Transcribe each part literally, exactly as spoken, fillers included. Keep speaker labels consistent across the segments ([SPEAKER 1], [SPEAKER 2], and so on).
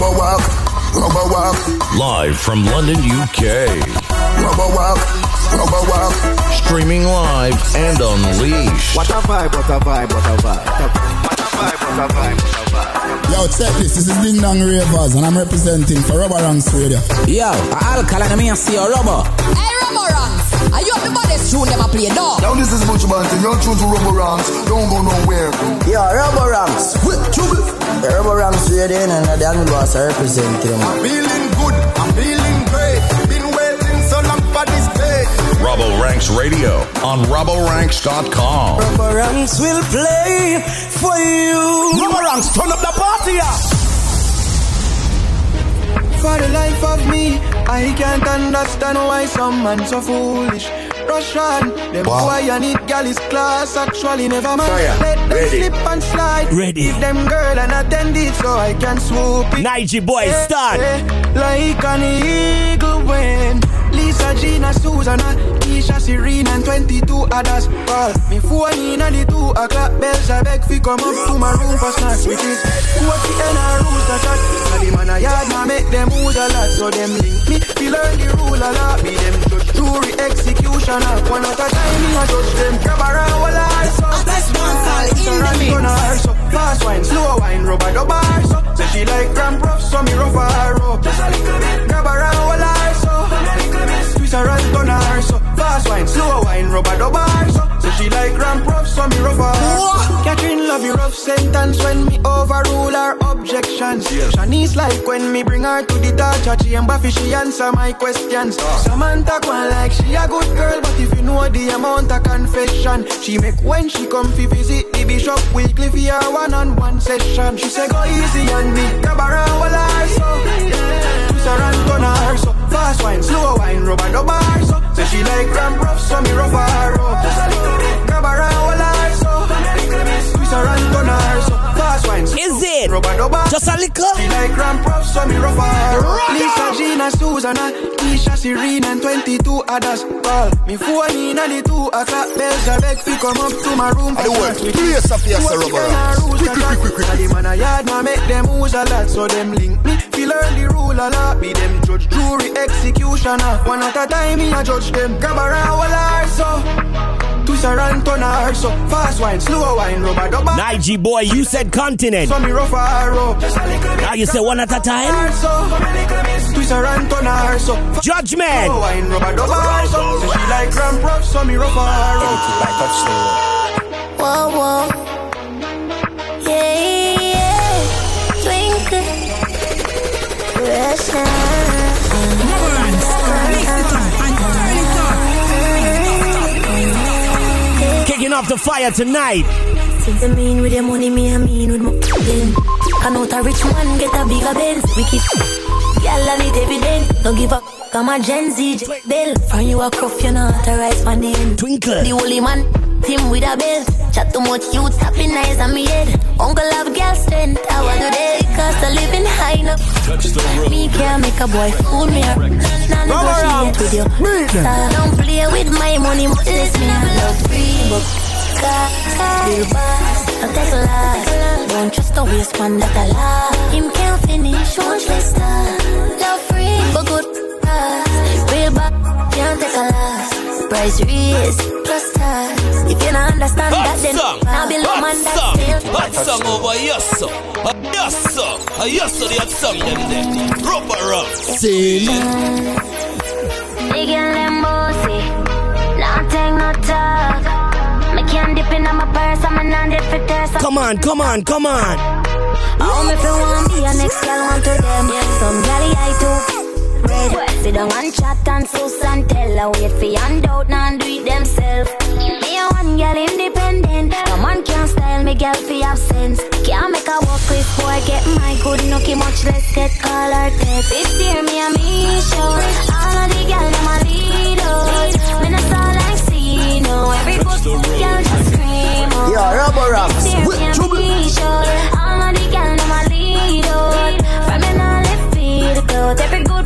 [SPEAKER 1] Rubber walk, rubber walk.
[SPEAKER 2] Live from London, U K.
[SPEAKER 1] Rubber walk, rubber walk.
[SPEAKER 2] Streaming live and unleashed.
[SPEAKER 3] What a vibe, what a vibe, what a vibe. What a vibe, what a vibe, what a vibe.
[SPEAKER 4] Yo, check this. This is Ding Dong Ravers, and I'm representing for Rubber Ranks Radio.
[SPEAKER 5] Yo, Alkaline, I mean, I see a rubber.
[SPEAKER 6] Hey, Rubber Ranks. Are you everybody's tune them a play dog?
[SPEAKER 1] Now this is Butch Banton. You're true to Rubber Ranks. Don't go nowhere.
[SPEAKER 5] Yo, Rubber Ranks. The Rubber Ranks Radio, and the young boss are representing.
[SPEAKER 1] I'm feeling good. I'm feeling great. Been waiting so long for this day.
[SPEAKER 2] Rubber Ranks Radio on rubber ranks dot com.
[SPEAKER 5] Rubber Ranks will play for you.
[SPEAKER 3] Rubber Ranks, turn up the party up.
[SPEAKER 7] For the life of me, I can't understand why some man so foolish. Rush on, them
[SPEAKER 3] wow.
[SPEAKER 7] boy and it gal is class. Actually never mind.
[SPEAKER 3] Fire.
[SPEAKER 7] Let them
[SPEAKER 3] Ready.
[SPEAKER 7] slip and slide.
[SPEAKER 5] Ready.
[SPEAKER 7] Give them girl and attend it so I can swoop it.
[SPEAKER 5] Nige boy, start.
[SPEAKER 7] Eh, like an eagle when Lisa, Gina, Susanna, Keisha, Serena and twenty-two others call me phone in at the two o'clock bells. I beg fi come up to my room for snacks, which is forty and a rules that chat. Now the man a yard now make them moves a lot, so them link me. We learn the rule a lot. Be them judge, jury, executioner. One at a time me a judge them. Grab around all eyes so
[SPEAKER 6] That's one call in the mix.
[SPEAKER 7] so fast wine, slow wine, rubber the bar so say she like grand prof, so me rough her up. Just a little bit. Grab around all eyes so twist her and turn her so fast wine, slow wine, rubber the bar so say she like grand prof, so me rough her. Catherine love you rough sentence when me overrule her objections. Yeah. Shanice like when me bring her to the torture chamber fi she answer my questions. Oh. Samantha one like she a good girl, but if you know the amount of confession she make when she come fi visit the bishop weekly fi her one-on-one session. She say go easy on me, grab her and hold her so yeah. Twist her and turn her so fast wine, slow wine, rubber the bar so say she like grand prof, so me rough her up. Just a little bit, grab her and hold her so twist her and turn her so fast wine.
[SPEAKER 5] Is it?
[SPEAKER 7] Rubber the bar.
[SPEAKER 5] Just a little?
[SPEAKER 7] She like grand prof, so me rough her up. Lisa, Gina, Susanna, Keisha, Serena and twenty-two others call me phone in at the two o'clock bells. I beg fi come up to my room.
[SPEAKER 1] I do work. Clear stuff here, sir, Rubber Ranks. Quick, quick, quick, quick.
[SPEAKER 7] Now the man a yard now make them moves a lot, so them link me. Fi learn the rule a lot. Be them judge, jury, executioner. One at a time me a judge them. Grab her and hold her so twist her and turn her so fast wine, slow wine, rubber the bar.
[SPEAKER 5] Nige boy, you said continent.
[SPEAKER 7] So me rough her up.
[SPEAKER 5] Now you say one at a time?
[SPEAKER 7] So twist her and turn her so
[SPEAKER 5] Judgment.
[SPEAKER 7] slow wine, rubber the bar so say she like grand prof, so me rough her up.
[SPEAKER 8] Whoa, whoa. Yeah, yeah. Twinkle. Rush
[SPEAKER 5] Kicking off the fire tonight.
[SPEAKER 8] Since I mean with the money, me I mean with my then. Can out a rich man get a bigger Benz. We keep y'all on it evident. Don't give up. Come a Gen Z bell. From you a cuff, you not authorized my name.
[SPEAKER 5] Twinkle.
[SPEAKER 8] The holy man, team with a belt. Chat too much youth, tapping eyes on me head. Uncle have girl strength, I want to day. Cost of living high enough. Me can't make a boy fool me up. Nah, negotiate with you. So don't play with my money, less me I love free. But God, bill boss, don't take a loss. Don't trust the waste man that I love. Him can't finish, watch less star. Love free, but good price. Real back, can't take a loss. Price raise, plus tax. If you don't understand
[SPEAKER 9] hot
[SPEAKER 8] that, then
[SPEAKER 9] song,
[SPEAKER 8] I'll be low man that's still.
[SPEAKER 9] hot song over yes sir, yes sir, yes sir, that song them there. Rubber Ranks.
[SPEAKER 5] See.
[SPEAKER 8] Big and Lambosi, not take no talk. Me can't dip in my purse, I'm a non-dip for test.
[SPEAKER 5] Come on, come on, come on.
[SPEAKER 8] Oh, me feel want be a next girl want to them. Some galley I too. Red, sit down and chat and sauce and tell her wait for hand out now and do it themselves. Me a one girl independent. No man can't style me girl for have sense. Can't make a walk with boy get my good nookie much less get call or text. This year me a me show. All of the girls them a lead out. Me no sound like see no. Every good girl just scream out.
[SPEAKER 5] Yo, Rubber Ranks.
[SPEAKER 8] This year me a me show. All of the girls them a lead out. From me no left feet clothes. Every good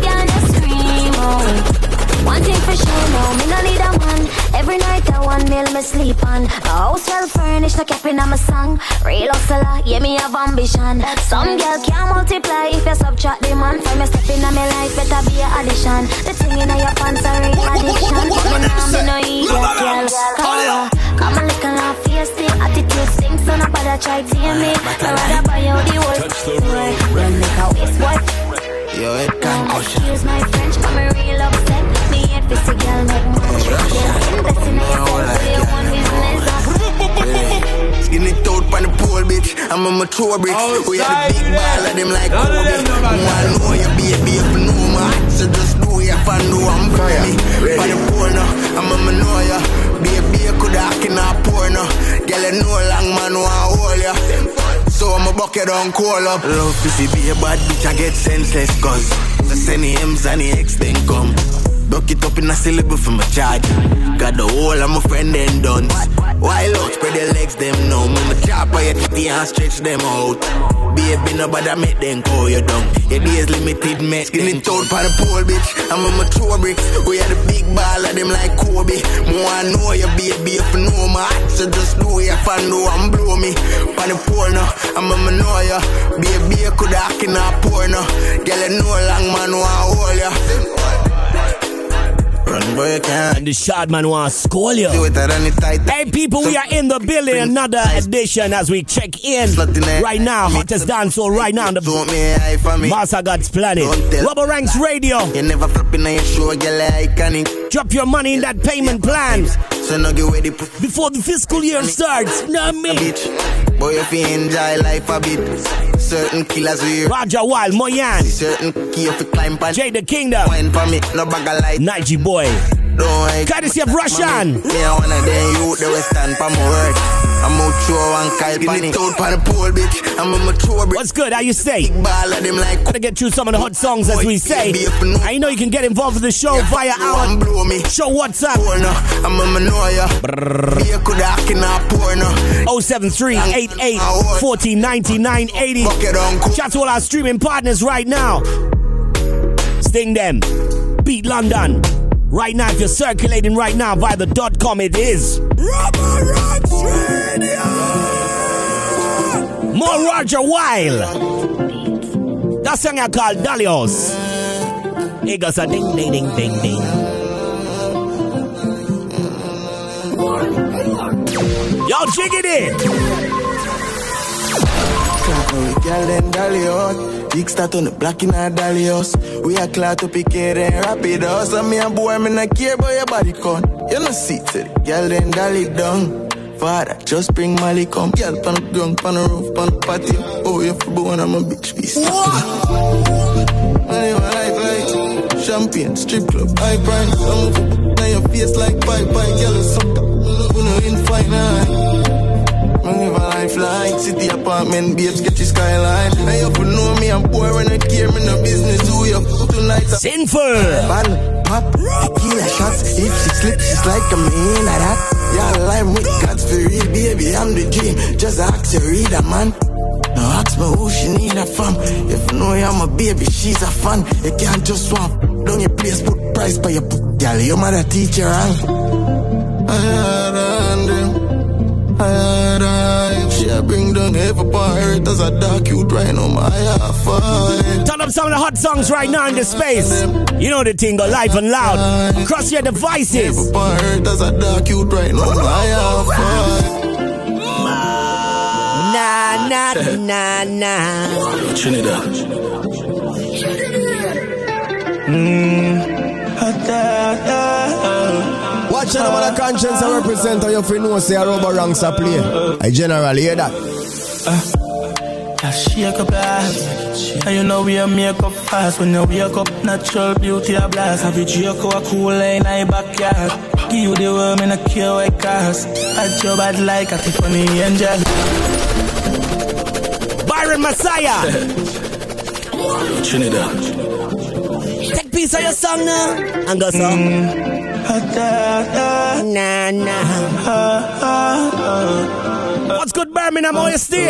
[SPEAKER 8] one thing for sure, no, me no need a man. Every night I one meal me sleep on. A house well furnished, no capping on my song. Real hustler, yeah, me have ambition. Some girl can't multiply if you subtract the man. From your stepping on my life, better be a addition. The thing in your pants are real addiction. Me now, me no idiot, girl. Come come a little laugh, face the attitude stinks, so nobody try to hear me. I rather buy you the whole story. Run make a waste, boy.
[SPEAKER 5] Yo, it can't go.
[SPEAKER 8] Excuse my French, I'm a real upset. Me ain't fifty girl, make much. Yeah, invest in yourself, do your own business.
[SPEAKER 5] Skinny toad pan the pole, bitch. I'm a mature bricks. We had a big ball of them like Kobe. One know you baby, if you know my so just do it if I know I'm me. Pan the pole now, I'm a manoya. Baby, could I cannot pour now. Girl, you know long man want hold ya. So I'm a bucket on call up. Love to see be a bad bitch, I get senseless cause the send M's and the X then come. Buck it up in a syllable for my charge. Got the whole of my friend and done. Wild out, spread their legs them now. Me my chopper your titty and stretch them out. Baby nobody make them call you down. Your days limited mate. Skinny toad pan the pole bitch. I'm a mature bricks. We had a big ball of them like Kobe. More I know you baby if you know my heart. So just do it if I know I'm blow me. Pan the pole now, I'm a manoya. Baby could I cannot pour now. Girl you know long man want hold ya. Run boy, you can't.
[SPEAKER 9] And the shot man wants to scold you.
[SPEAKER 5] Do it at any tight.
[SPEAKER 9] Hey people, we are in the building. Another edition as we check in right now. Hottest dancehall right now on the Master God's Planet. Rubber Ranks Radio.
[SPEAKER 5] You never flipping on your show, girl, iconic.
[SPEAKER 9] Drop your money in that payment plan
[SPEAKER 5] so no get ready
[SPEAKER 9] before the fiscal year starts. Nah, me.
[SPEAKER 5] Boy, if you enjoy life a bit, certain killers we
[SPEAKER 9] Roger Wild, Moyan,
[SPEAKER 5] certain key if you climb pan
[SPEAKER 9] Jay the Kingdom,
[SPEAKER 5] wine for me, no bag of light.
[SPEAKER 9] Nige Boy, courtesy of Russian.
[SPEAKER 5] Me I wanna then you the west stand for my word. I'm out sure and Kyle Panny toad pan the pole bitch. I'm a mature bitch.
[SPEAKER 9] What's good? How you stay?
[SPEAKER 5] Ball of them like
[SPEAKER 9] gotta get through some of the hot songs as we say. I know you can get involved with the show via our show WhatsApp
[SPEAKER 5] I'm a manoya. Be could I cannot pour no.
[SPEAKER 9] oh seven three, eight eight, one four, nine nine eight zero. Shout to all our streaming partners right now. Sting them. Beat London. Right now, if you're circulating right now via the dot com, it is Rubber Ranks Radio. More Roger Wild. That song I called Dalios. It goes a ding ding ding ding ding. Yo, check it in.
[SPEAKER 5] Girl and Dalios, big start on the black in our Dalios. We are glad to pick it and rapid us. And me a boy, me not care about your body con. You know see to the girl and Dali down. Father, just bring Molly come. Girl pan the ground, pan the roof, pan the patio. Oh, you for born, I'm a bitch piece. I life like champagne, strip club, high price. I'm now your face like pipe, pipe, girl is suck up. We know in fine. I live a life like city apartment, babes get your skyline. I hope you know me, I'm poor when I care, me no business. Who you up tonight?
[SPEAKER 9] Sinful.
[SPEAKER 5] Ball, pop, tequila shots. If she slips, she's like a man like that. Yeah, I'm with God's for real, baby, I'm the dream. Just ask her, read a man. Now ask me who she need her from. If you know I'm a baby, she's a fan. You can't just swap down your place, put price by your book. Girl, your mother teach you wrong. I had a I she bring down every part as a dark youth right now my half.
[SPEAKER 9] Turn up some of the hot songs right now in the space. You know the thing go live and loud across your devices.
[SPEAKER 5] Every part as a dark youth right now my half.
[SPEAKER 9] Nah nah nah nah.
[SPEAKER 5] Trinidad. Mmm.
[SPEAKER 10] Watch out about the conscience I represent how you feel no say a Rubber Ranks a play. I generally hear that.
[SPEAKER 11] Uh, I shake up your ass. And you know we a make up fast. When you wake up, natural beauty a blast. Have you drink a cool in my backyard. Give you the worm in a care white cars. I job bad like a Tiffany angel.
[SPEAKER 9] Byron Messiah.
[SPEAKER 5] Trinidad.
[SPEAKER 9] Take piece of your song now and go so. Mm. Nah, nah. What's good, Birmingham? How you stay?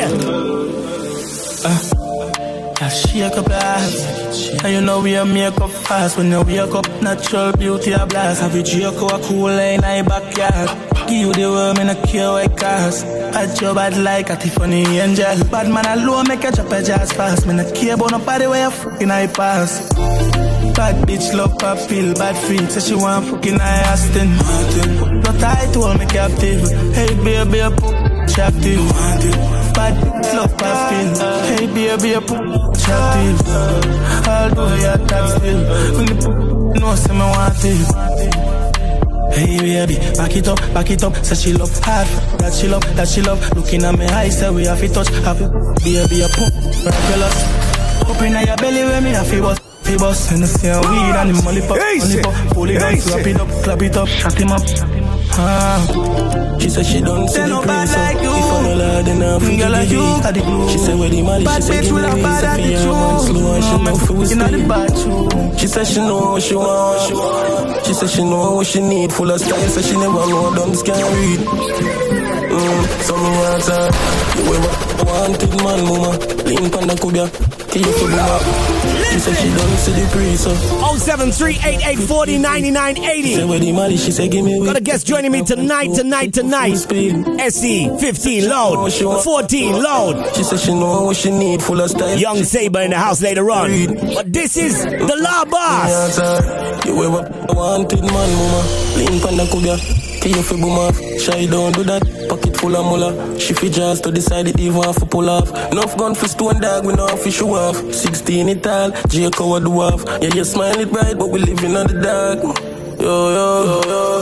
[SPEAKER 11] Uh, I shake up your ass. And you know we a make up fast. When you wake up, natural beauty a blast. Have you drink a cool in my backyard. Give you the world, me no care what it cost. Bad job, bad like a Tiffany angel. Bad man alone, make a chop a jazz fast. Me no care about nobody where you fucking I pass. Bad bitch love pop pill, bad freak, so she want fucking I Aston Martin. No tight to hold me captive. Hey baby, I put attractive. Bad bitch love pop pill. Hey baby, I put attractive. I'll do your tax still. When the no say me want it. Hey baby, back it up, back it up. Say she love hard, that she love, that she love. Looking at me eyes, say we have to touch. Have it, baby, a pump, miraculous. Open at your belly where me have to bust, fi bust. And the same weed and the molly pop, molly pop. Pull it down, slap it up, clap it up, shut him up. Ah. She said she don't see the praise like you. If I'm a lad, then I'm free to like you. She said where the money, she said give me the reason for your man slow and she know for whiskey. She said she know what she want. She said she know what she need. Full of style, so she never know dumb can't read. Mm, so me answer, you ever wanted man, mama. Lean pan the kubia, kill you for boomer. She said she don't see the praise so.
[SPEAKER 9] oh seven three eight eight four oh nine nine eight oh.
[SPEAKER 11] She said where the money, she said give me.
[SPEAKER 9] Got a guest joining me tonight, tonight, tonight. S E fifteen load, fourteen load.
[SPEAKER 11] She said she know what she need, full of style.
[SPEAKER 9] Young Saber in the house later on. But this is the La Boss.
[SPEAKER 11] You ever wanted man, mama. Lean pan the kubia, kill you for boomer. Shy don't do that, pocket full of mullah. She fi just to decide it even have to pull off. Enough gun for stone dog, we know fi show off. Sixteen it all, Jacob what do off. Yeah, you smile it bright, but we living on the dark. Yo, yo, yo,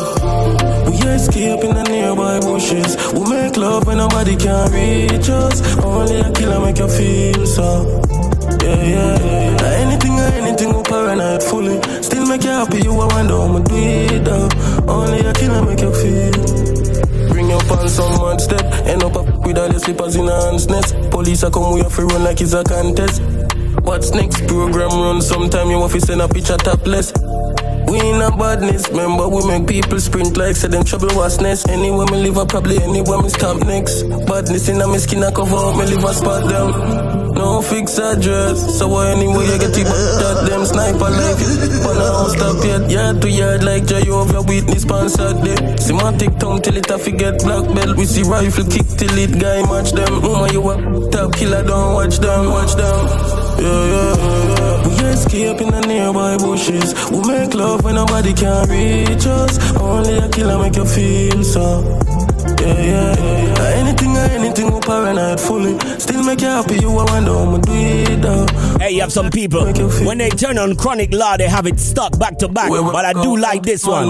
[SPEAKER 11] yo. We escape in the nearby bushes. We make love when nobody can reach us. Only a killer make you feel so. Yeah, yeah, yeah. Anything or anything, we paranoid fully. Still make you happy, you a wonder how me do it though. Only a killer make you feel. Bring your pants on one step. End up with all your slippers in a hand's nest. Police a come, we have to run like it's a contest. What's next? Program run, sometime you have to send a picture topless. We in a badness, remember we make people sprint like say them trouble was next. Anywhere me live, I probably anywhere me stop next. Badness in a me skin, I cover up, me live a spot down. No fix address, so anyway you get it, but that them sniper like it. But now stop yet, yard to yard like Jehovah Witness sponsored day. Semantic tongue till it a forget black belt. We see rifle kick till it guy match them. Mama you a top killer, don't watch them, watch them. Yeah, yeah, yeah. We escape in the nearby bushes. We make love when nobody can reach us. Only a killer make you feel so. Yeah, yeah, yeah, yeah. Anything or anything, we paranoid fully. Still make you happy, you a wonder how me do it though.
[SPEAKER 9] Hey, you have some people, when they turn on Chronic Law, they have it stuck back to back. But I do like this one.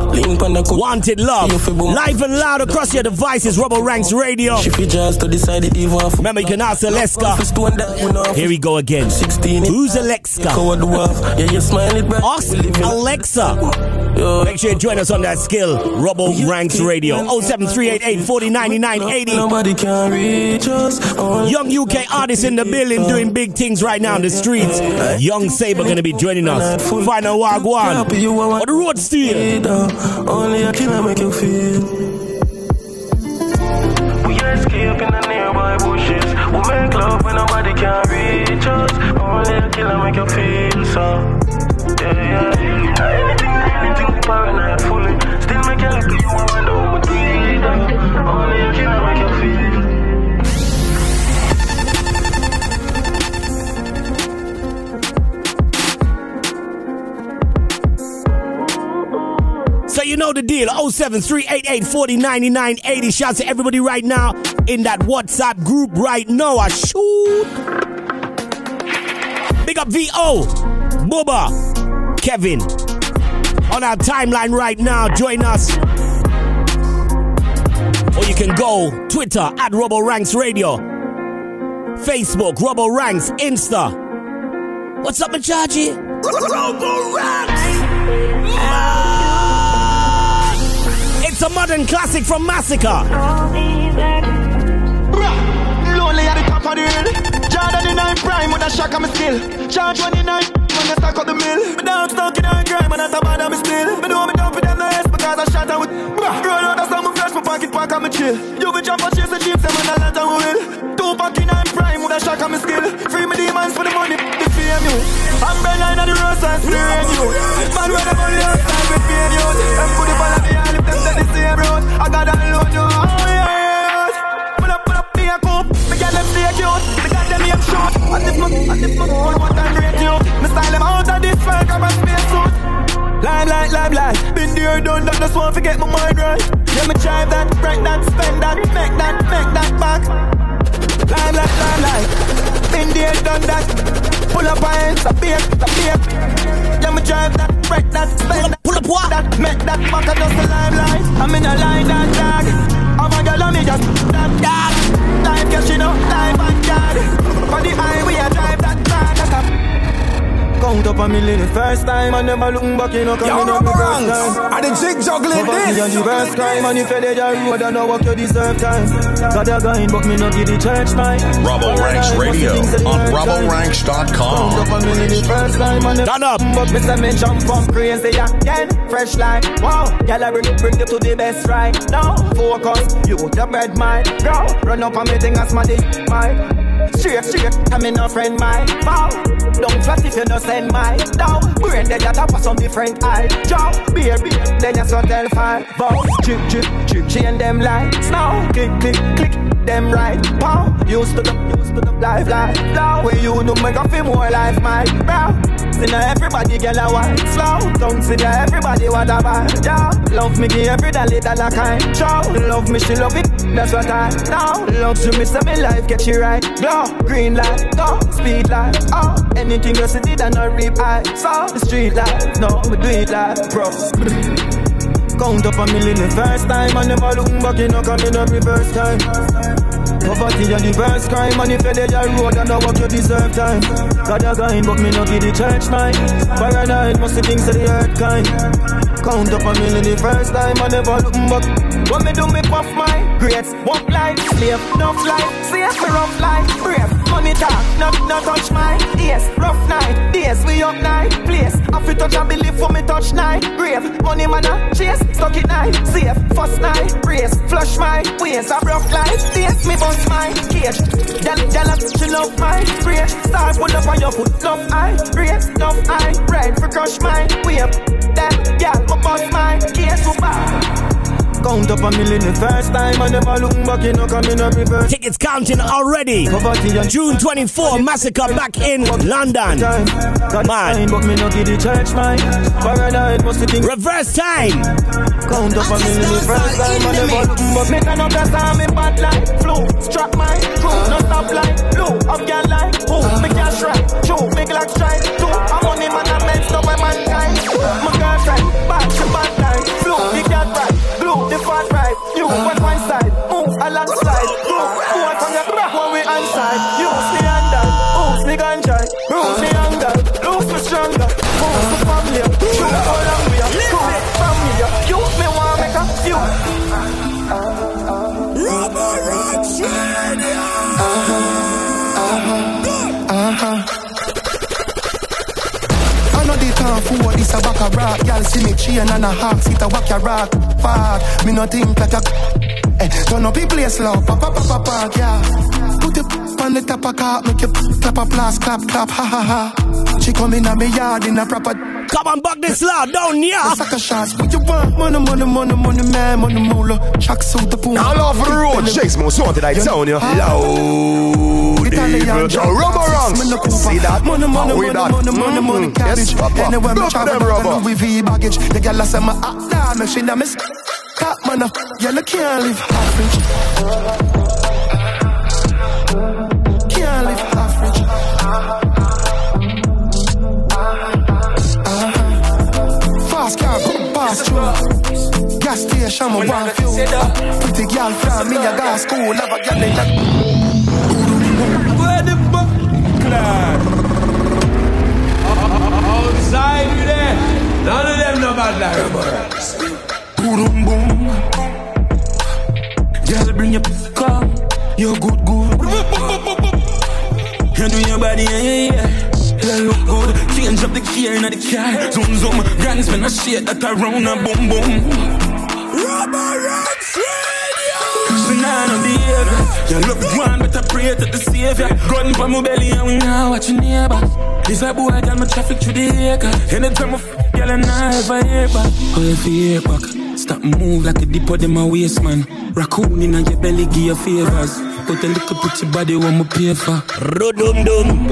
[SPEAKER 9] Wanted Love. Live and loud across your devices, Rubber Ranks Radio. Remember, you can ask Alexa. Here we go again. Who's Alexa? Ask Alexa. Make sure you join us on that skill. Rubber Ranks Radio. oh seven three eight eight four oh nine nine eight oh. Young U K artists in the building doing big things right now in the streets. Young Saber gonna be joining us. Final Wagwan. Or the road steal.
[SPEAKER 11] Only a killer make you feel. We escape in the nearby bushes. We make love when nobody can reach us. Only a killer make you feel so. Yeah, yeah, yeah. Anything, anything, we paranoid fully. Still make you happy, you want to know what we need. Only a killer make you feel.
[SPEAKER 9] So you know the deal. oh seven three eight eight four oh nine nine eight oh. Shout to everybody right now in that WhatsApp group right now. I shoot. Big up V O, Bubba, Kevin. On our timeline right now, join us. Or you can go Twitter at Robo Ranks Radio, Facebook Robo Ranks, Insta. What's up, Machachi? Robo Ranks. It's a modern classic from Massacre.
[SPEAKER 7] Lonely at the top of the hill. Jordan the nine prime with a shock of my skill. Charge twenty-nine when they stack up the mill. Me down stuck in a grime and that's a bad of me still. Me know me don't put them no S because I shot her with. Roll out that's how me flash, my pocket pack and me chill. You be jump for chase the jeeps and man a lot of will. Two pack in nine prime with a shock of me skill. Free me demons for the money, the fame you. I'm bang line on the road and steering you. Man when I'm on the outside with fear you. And put it all on the eye, if them say the same. road. I got a load to all years. Pull up, pull up, be a coupe. Me get them stay cute. Me got them aim short. And this month, and this month, one more time rate you. Me style them out of this fire, grab a space suit. Live, live, live, live. Been there, done that, just want to get my mind right. Yeah, me drive that, break that, spend that, make that, make that back. Live, live, live, live. Been there, done that. Pull up hands, a beer, a beer. Yeah, me drive that, break that, spend that. Pull up what? That, make that back, and just the limelight. I'm in a line, that dog. I'm a girl, me just that dog. Live, cash, you know, live and yard. For the highway, I drive that car, that's a count up a million the first time. I never looking back, you know, coming up the first time.
[SPEAKER 10] I the jig juggling this.
[SPEAKER 7] And the first time, and if you did your road, I know what you deserve time. Got a guy, but me not give the church time.
[SPEAKER 2] Rubble Ranks Radio on Rubble Ranks dot com.
[SPEAKER 7] Count up a million the first time, and
[SPEAKER 9] Turn up.
[SPEAKER 7] But me say me jump from crazy again. Fresh line, wow. Y'all I bring, bring you to the best right now. Focus, you the bread mind. Go, run up on me thing as my dick, mine. Straight, straight, I'm in a friend, my bow. Don't flat if you no send my down. Brain dead, you tap some different eye. Jow, beer, beer, then you so tell fine. Bow, chip, chip, chip, chain them lights. Now, click, click, click, them right. Pow, used to the, used to the life, life. Now, where you do make a feel more life, my bro. See now everybody get a white slow. Don't see now everybody what I buy. Yeah, love me give every dollar dollar kind. Show, love me she love it. That's what I know. Love to me say me life get you right. Glow, green light, go, speed light. Oh, anything you see did I not rip eye. So the street light, no, we do it like bro. Count up a million the first time. I never look back, you know, coming up reverse time. Poverty and the first crime. And if you did your road, I know what you deserve time. Got a guy, but me not give the church mine. Paranoid, must the things of the earth kind. Count up a million the first time. I never look back. What me do, me puff my grades. Walk life, slave, enough life. Safe me rough life, brave. Money talk, not, not touch mine. Yes, rough night, days we up night. Place, I feel touch and believe for me touch night. Grave, money man a chase, stuck it night. Safe, first night, race, flush my ways. A rough life, days me bust my cage. Gal, gal, she love my brain. Start pull up on your foot, love I. Race, love I. Ride for crush my wave. Then, gal, my bust my case so bad. Count up a million the first time. I never look back, you know, coming up reverse.
[SPEAKER 9] Tickets counting already. June twenty-fourth, Massacre back in London. Man.
[SPEAKER 7] But me not give the church mine. Paranoid, must think.
[SPEAKER 9] Reverse time.
[SPEAKER 7] Count up a million the first time. I never look back. Me turn up the sound, me bad like flow. Strap my crew, no stop like blue. Up girl like who? Me cash right. Show, big like strike. Two, I'm on him and I'm messed up with mankind. My girlfriend, bad, she bad like flow. Big cat right. Blue, the fat right. You, one one side. Move alongside. Move, move from your crack when we inside. Use me handle. Use me ganja. Use me anger. Lose me stronger. Move me family. Shoot all along me. Move from me. You, me want make a few.
[SPEAKER 1] Rubber Ranks Radio. Uh-huh. Uh-huh. For this a back a rock, y'all see me chain and a half seat a whack your rock. Fuck, me no think that a eh, turn up the place low, pa pa pa pa pa, yeah. Put it on the top of car, make you clap a blast, clap clap, ha ha ha. She come in a me yard in a proper.
[SPEAKER 9] Come on, buck this loud down, yeah.
[SPEAKER 1] Sucker shots, what you want? Money, money, money, money, man, money, moolah. Chuck suit the pool.
[SPEAKER 10] All over the road, Chase most wanted, I tell you. Loud evil, Rubber Ranks. See that?
[SPEAKER 1] Money, money, money, money, money, money, cabbage. Anywhere me travel, I Louis V baggage. The girl say me hot down, me she na miss. Top man, yeah, you can't live average. Can't live average. Fast car, come past through. Gas station, me want fuel. Pretty girl from me, I got school, have a girl in that.
[SPEAKER 12] Where the buckler? Outside with them, none of them know about like Rubber Ranks.
[SPEAKER 1] Boom boom. Girl, bring your car. You're good, good.
[SPEAKER 11] You do your body, yeah, yeah, yeah. You look good. Change up the gear in the car. Zoom, zoom. Grand spin a shit that around a boom, boom.
[SPEAKER 1] Rubber Ranks Radio.
[SPEAKER 11] we nah no behavior. You look one, better pray to the savior. Gun for my belly and we now watch your neighbor. This a boy got my traffic through the acre. Anytime I f*** girl and I ever hear back. Oh, if you hear back, stop move like a dip of them a waist, man. Raccoon in your belly, give you favors. Put a little pretty body on my pay for.
[SPEAKER 9] Rodum dum.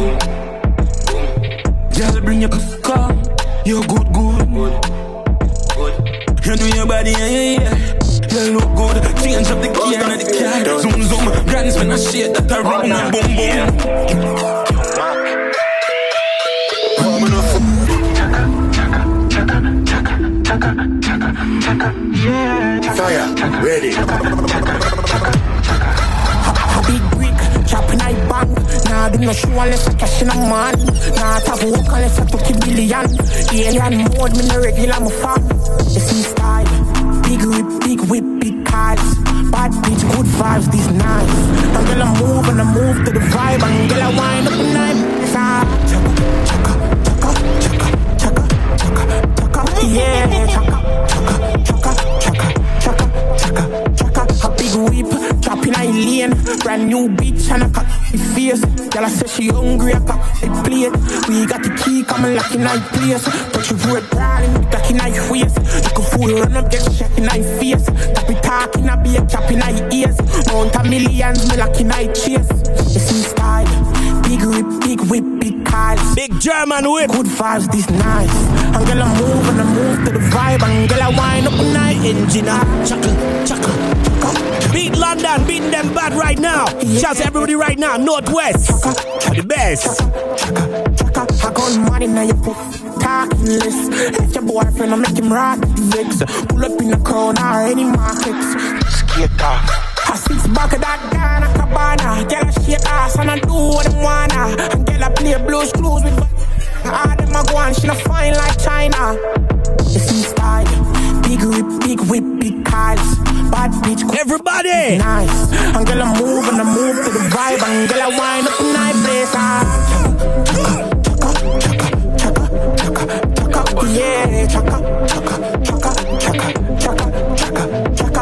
[SPEAKER 11] Girl, bring your car. You're good, good. You do your body, yeah, yeah, yeah. You look good. Change up the gear and the car. Zoom, zoom. Grand spin a shit that I run and boom, boom.
[SPEAKER 5] Fire, ready.
[SPEAKER 13] A big brick, chopping I bang. Nah, do not show unless I cash in a man. Nah, tap walk unless I took a billion. Alien mode, me no regular, I'm a fan. You see style, big whip, big whip, big cars. Bad bitch, good vibes, these nice. I'm gonna move and I move to the vibe. I'm gonna wind up the night. Chaka, chaka, chaka, chaka, chaka, chaka, chaka, yeah, chaka, chaka, chaka, chaka, chaka, chaka, chaka. A big whip, chopping I lane. Brand new bitch and I cut my face. Girl, I say she hungry, I cut my plate. We got the key, coming like in my place. But you road brawling, back in my face. You can fool, run up, get shot in my face. That be talking, I be a chop in my ears. Mount a millions, me like in my chase. You see style, big whip, big whip, big cars.
[SPEAKER 9] Big German whip.
[SPEAKER 13] Good vibes, this nice. I'm gonna move and I move to the vibe. I'm gonna wind up a night.
[SPEAKER 9] Engine up, chuckle, chuckle. Beat London, beating them bad right now. Yeah. Shout to everybody right now, Northwest. Chaka, the best.
[SPEAKER 13] Chaka, chaka, chaka. I got money now, you put talking list. If your boyfriend, I make him rock the vex. Pull up in the crowd or any markets. Skater. I six back of that Ghana cabana. Girl, I shake ass and I do what I wanna. And girl, I play blues clues with all them I go on, she not fine like China. You see style, big whip, big whip, big cars. Bad bitch,
[SPEAKER 9] everybody
[SPEAKER 13] nice. I'm gonna move and I move to the vibe. I'm gonna wind up a night place. Chaka, chaka, chaka, chaka, chaka, chaka, yeah, chaka, chaka, chaka, chaka, chaka, chaka, chaka.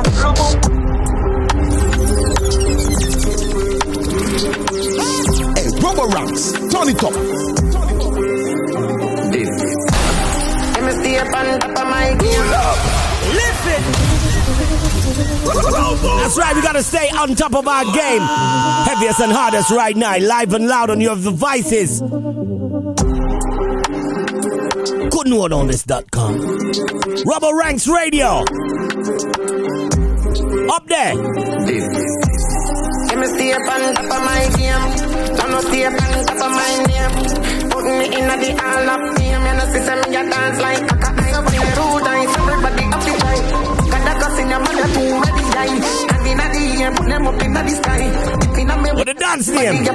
[SPEAKER 10] Hey, Rubber Ranks, turn it up.
[SPEAKER 5] Let me stay up on top of my game.
[SPEAKER 9] Listen. That's right, we gotta stay on top of our game. Heaviest and hardest right now, live and loud on your devices. Couldn't word on this dot com. Rubber Ranks Radio. Up there.
[SPEAKER 5] Let me stay up on top of my game. Let me stay up on top of my name. Put me in the all of fame. You know, sister, me a dance like a cock. I up in the road, I everybody up the right.
[SPEAKER 9] What a dance name.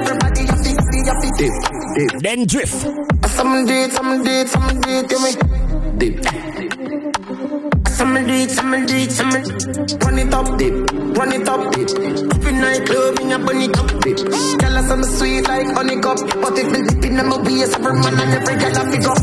[SPEAKER 9] Then drift.
[SPEAKER 5] Some do it, some do it, some do it to me. Dip. Some do it, some do it, some run it up, dip. Run it up, dip. Up in nightclub, in a bunny cup, dip. Tell us I'm sweet like honey cup. But if the dip in my waist, every man and every girl I pick up.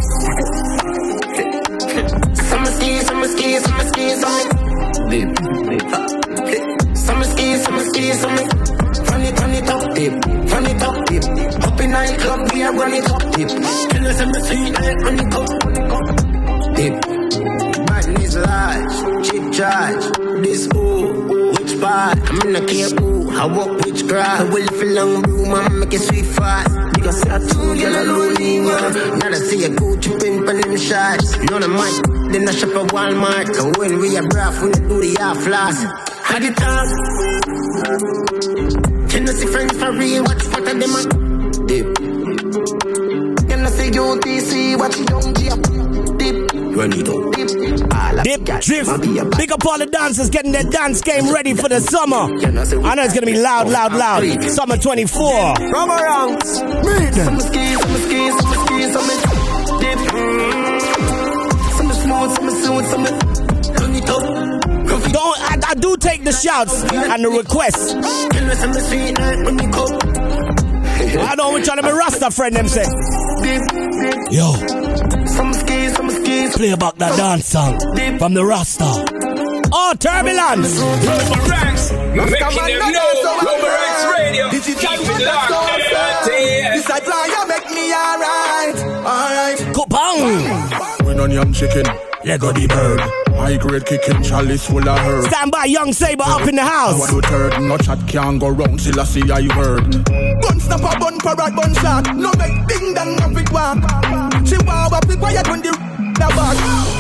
[SPEAKER 5] Some ski, some ski, some ski, some dip, dip. Some ski, some ski, some run it, run it up, dip. Run it up, dip. Up in nightclub, we are run it up, dip. Tell us I'm sweet like honey cup, dip. Badness large, cheap charge. This ooh, which part? I'm in a care ooh, I walk which grass. I will feel long blue, man, make it sweet fast. Because I told you I lonely one. Now I see a go to pin on them shots. None of mine, then I shop at Walmart. So when we are braff, we do the half floss. Had it up. Can I see friends for real? Watch what of them are dip. Can I see U T C? Watch it don't give dip. Run it up. Dip.
[SPEAKER 9] Dip, drift, big up all the dancers getting their dance game ready for the summer. I know it's gonna be loud, loud, loud. Summer twenty-four.
[SPEAKER 5] Rubber Ranks. Meet them. Some skis, some skis, some skis, some dip. Some smooth, some smooth, some run it up.
[SPEAKER 9] Don't, I, I do take the shouts and the requests. I don't want to be Rasta friend them say. Yo.
[SPEAKER 5] Some skis, some skis.
[SPEAKER 9] Play about that dance song from the Rasta. Oh, turbulence.
[SPEAKER 12] Rubber Ranks, making them know. Rubber Ranks Radio.
[SPEAKER 7] This is just what that's so sad. This a dryer make me alright. Alright.
[SPEAKER 9] Kupang.
[SPEAKER 11] We no yam chicken.
[SPEAKER 9] Lego the bird.
[SPEAKER 11] High grade kicking chalice full of herb.
[SPEAKER 9] Stand by, Young Saber up in the house.
[SPEAKER 11] What do third? No chat can't go round. Still I see I heard.
[SPEAKER 7] Gun snapper, bun parrot, bun shot. No make ding dong, no pick walk. She wow up, be quiet when the the back.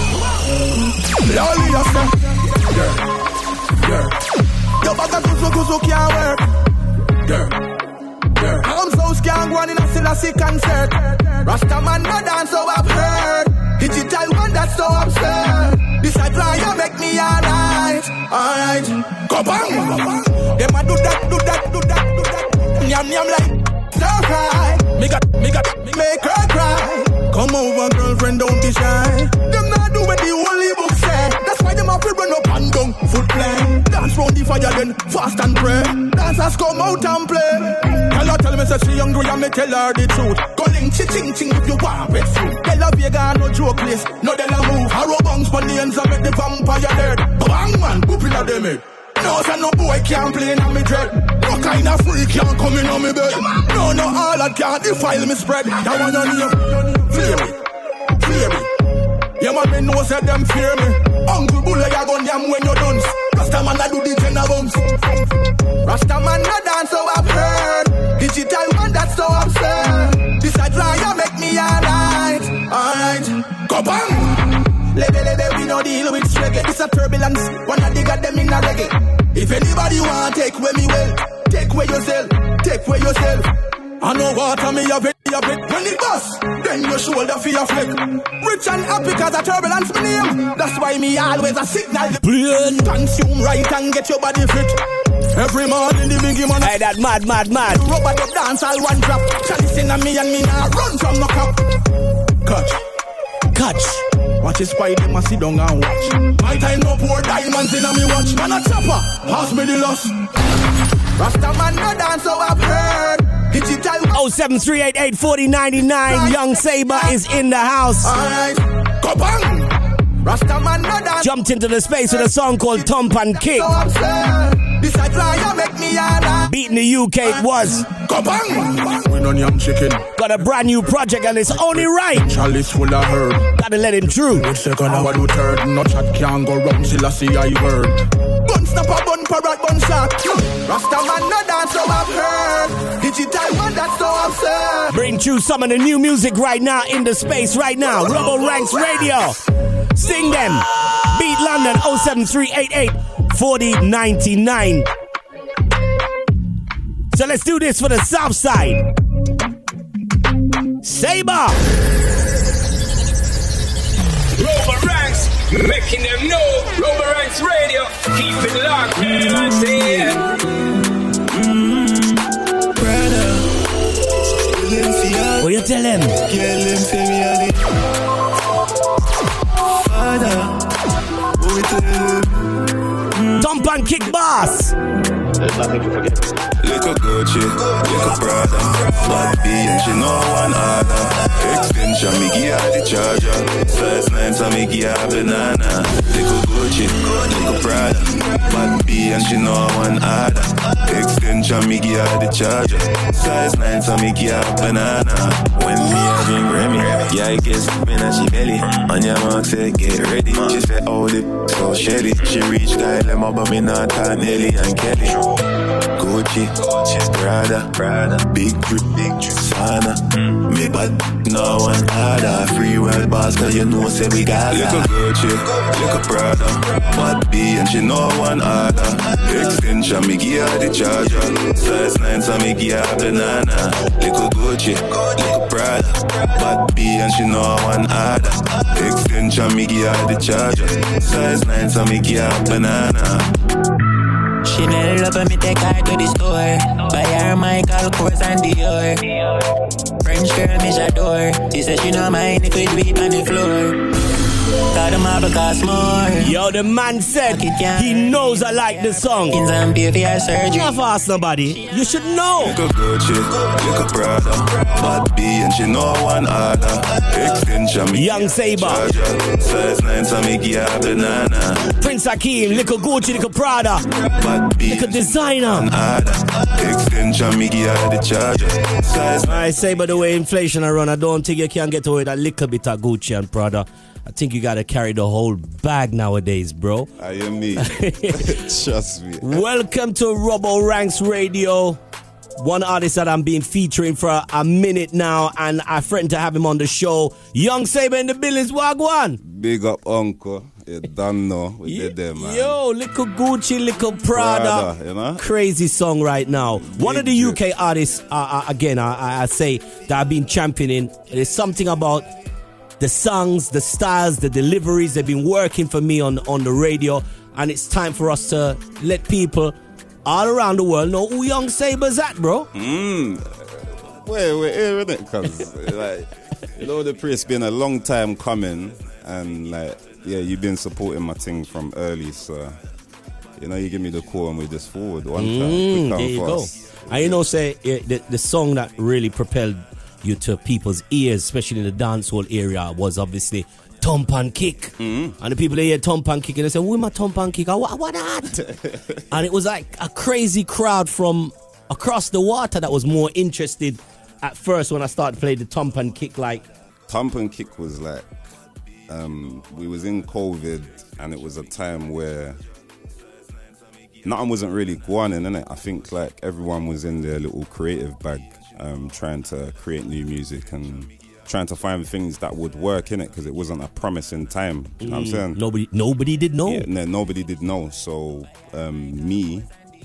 [SPEAKER 7] Lolly, I say.
[SPEAKER 11] Yeah, yeah.
[SPEAKER 7] Your bag of kuzu kuzu can't work.
[SPEAKER 11] Yeah, yeah.
[SPEAKER 7] I'm so scared, one in a Selassie concert. Rasta man no dance, so I've heard. Digital one that's so absurd. This a dryer make me alright. Alright. Go bang. Them a do that, do that, do that, do that. Nyam nyam like stir fry. Me got, me got, make her cry. Come over, girlfriend, don't be shy. Them not do what the holy book said. That's why them have to run up and down, foot play. Dance round the fire then, fast and pray. Dancers come out and play. Tell her, tell me say she hungry and me tell her the truth. Go link, chi ching ching if you want with fruit. Della Vega no joke place, no Della move. Arrow bounce for the ends and make the vampire dead. Bang man, whooping at them head. No, say no boy can't play in me dread. No kind of freak can't come in on me bed. No, no, all that can't defile me spread. That one on you, fear me, fear me. Yeah, man, me know say them fear me. Uncle Bully, I gun them when you're done. Rasta man, I do the tenor bumps. Rasta man, no dance, so I've heard. Digital one, that's so absurd. This a dryer make me alright, alright. Go bang. Lebe, lebe, we no deal with reggae. This a turbulence, one of the got them in a reggae. If anybody want take away me well, take away yourself, take away yourself. I know water me have it, have it. When it bust, then your shoulder feel your flick. Rich and happy cause a turbulence me name. That's why me always a signal the
[SPEAKER 9] plane.
[SPEAKER 7] Consume right and get your body fit. Every morning the biggie man.
[SPEAKER 9] Hey, that mad, mad, mad.
[SPEAKER 7] Rubber dub dance all one drop. Chalice in a me and me now run from no cup. Catch,
[SPEAKER 9] catch.
[SPEAKER 7] Watch his spy, them a sit down and watch. My time no pour diamonds in a me watch. Man a chopper, pass me the loss. Rasta man no dance, so I've heard. Digital
[SPEAKER 9] oh seven three eight eight, four oh nine nine. Young Saber is in the house.
[SPEAKER 7] Alright, go bang. Rasta man no dance.
[SPEAKER 9] Jumped into the space with a song called Thump and Kick.
[SPEAKER 7] So absurd. This a dryer make me alright.
[SPEAKER 9] Beating the U K it was.
[SPEAKER 7] Go bang.
[SPEAKER 11] We no yam chicken.
[SPEAKER 9] Got a brand new project and it's only right.
[SPEAKER 11] Chalice full of herb.
[SPEAKER 9] Gotta let him through.
[SPEAKER 11] Which second hour do third? No chat can't go round. Still I see I heard.
[SPEAKER 7] Bun snapper, bun parrot, bun shot. Rasta man no dance, so I've heard. Digital one that's so absurd.
[SPEAKER 9] Bring through some of the new music right now in the space right now. Rubber Ranks Radio. Sing them. Beat London oh seven three eight eight, four oh nine nine. So let's do this for the south side. Saber.
[SPEAKER 12] Rubber Ranks, making them know. Rubber Ranks Radio, keep it locked. I say yeah.
[SPEAKER 14] Mm-hmm. Brother,
[SPEAKER 9] what you tell him?
[SPEAKER 14] Girl, them say me a the father. What we tell him?
[SPEAKER 9] Thump and Kick boss.
[SPEAKER 14] There's nothing to forget. Little Gucci, little Prada, bad B and she know one other. Extension, me give her the charger. Size nine, so me give her banana. Little Gucci, little Prada, bad B and she know one other. Extension, me give her the charger. Size nine, so me give her banana. When me a drink Remy, yeah I guess me and she belly. On your mark say get ready. She say oh the so shady. She reach dilemma but me not her Nelly and Kelly. Gucci, Prada, Prada, big drip, big drip, Sana. Mm. Me bad, no one other. Free world boss, cause you know say we got little Gucci, little Prada, bad B and she know one other. Extension, me give her the charger. Size nine, so me give her banana. Little Gucci, little Prada, bad B and she know one other. Extension, me give her the charger. Size nine, so me give her banana. Chanel up and me take her to the store. Buy her Michael Kors and Dior. French girl me j'adore. She said she no mind if we do it on the floor.
[SPEAKER 15] Got them have a cost more.
[SPEAKER 9] Yo, the man said he knows I like the song.
[SPEAKER 15] In Zambia, surgery.
[SPEAKER 9] Never ask nobody. You should know.
[SPEAKER 14] Little Gucci, little Prada, bad B and she know one other. Extension me.
[SPEAKER 9] Young Saber.
[SPEAKER 14] Size nine to me give her banana.
[SPEAKER 9] Prince Hakeem, little Gucci, little Prada.
[SPEAKER 14] Bad B.
[SPEAKER 9] Little designer.
[SPEAKER 14] Extension me give her the charger. Size
[SPEAKER 9] I say by the way inflation I run, I don't think you can get away with a little bit of Gucci and Prada. I think you gotta carry the whole bag nowadays, bro.
[SPEAKER 16] I am me. Trust me.
[SPEAKER 9] Welcome to Robo Ranks Radio. One artist that I'm being featuring for a minute now, and I threatened to have him on the show. Young Saber in the building, Wagwan.
[SPEAKER 16] Big up, uncle. You don't know. We did there, man.
[SPEAKER 9] Yo, little Gucci, little Prada.
[SPEAKER 16] Prada, you know?
[SPEAKER 9] Crazy song right now. Big One of the U K artists, uh, uh, again, I, I say, that I've been championing. There's something about the songs, the styles, the deliveries. They've been working for me on, on the radio. And it's time for us to let people all around the world know who Young Saber's at, bro.
[SPEAKER 16] Mm. Wait, we're here, innit? Because, like, you know, the praise been a long time coming. And, like, yeah, you've been supporting my thing from early. So, you know, you give me the call and we just forward one time.
[SPEAKER 9] Mm,
[SPEAKER 16] quick
[SPEAKER 9] there you
[SPEAKER 16] fast.
[SPEAKER 9] go. And you know, say, yeah, the, the song that really propelled you to people's ears, especially in the dancehall area, was obviously Thump and Kick.
[SPEAKER 16] Mm-hmm.
[SPEAKER 9] And the people they hear Thump and Kick and they say, who my Thump and Kick? What, what that? And it was like a crazy crowd from across the water that was more interested at first when I started playing the Thump and Kick. Like
[SPEAKER 16] Thump and Kick was like, um, we was in COVID and it was a time where nothing wasn't really going on, innit? I think like everyone was in their little creative bag, um, trying to create new music and trying to find things that would work in it, because it wasn't a promising time. You know what I'm saying?
[SPEAKER 9] Nobody, nobody did know.
[SPEAKER 16] Yeah, no, nobody did know. So um, me,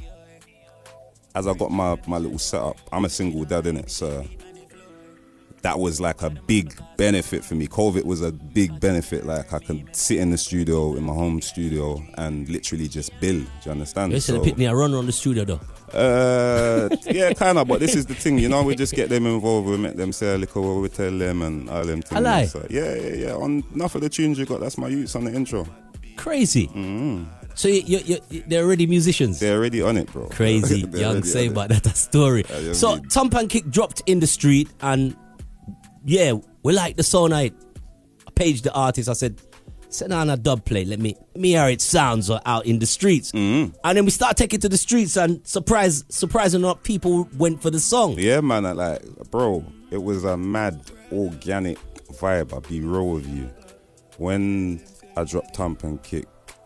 [SPEAKER 16] as I got my my little setup, I'm a single dad, innit? So that was like a big benefit for me. COVID was a big benefit. Like I could sit in the studio, in my home studio, and literally just build. Do you understand?
[SPEAKER 9] You said so, pick me a run around the studio though.
[SPEAKER 16] Uh, yeah, kind of. But this is the thing, you know. We just get them involved. We make them say a little. We tell them and all them things.
[SPEAKER 9] I lie.
[SPEAKER 16] So, yeah, yeah, yeah. On enough of the tunes you got. That's my youths on the intro.
[SPEAKER 9] Crazy.
[SPEAKER 16] Mm-hmm.
[SPEAKER 9] So you, you, you, they're already musicians.
[SPEAKER 16] They're already on it, bro.
[SPEAKER 9] Crazy. Young Saber, that's a story.
[SPEAKER 16] Yeah,
[SPEAKER 9] so
[SPEAKER 16] mean.
[SPEAKER 9] Thump and Kick dropped in the street, and yeah, we like the sound. I paged the artist. I said, send on a dub plate. Let me let me hear it sounds out in the streets.
[SPEAKER 16] Mm-hmm.
[SPEAKER 9] And then we start taking it to the streets, and surprise, surprising enough, people went for the song.
[SPEAKER 16] Yeah, man. I like, bro, it was a mad organic vibe. I'll be real with you. When I dropped Thump and Kick,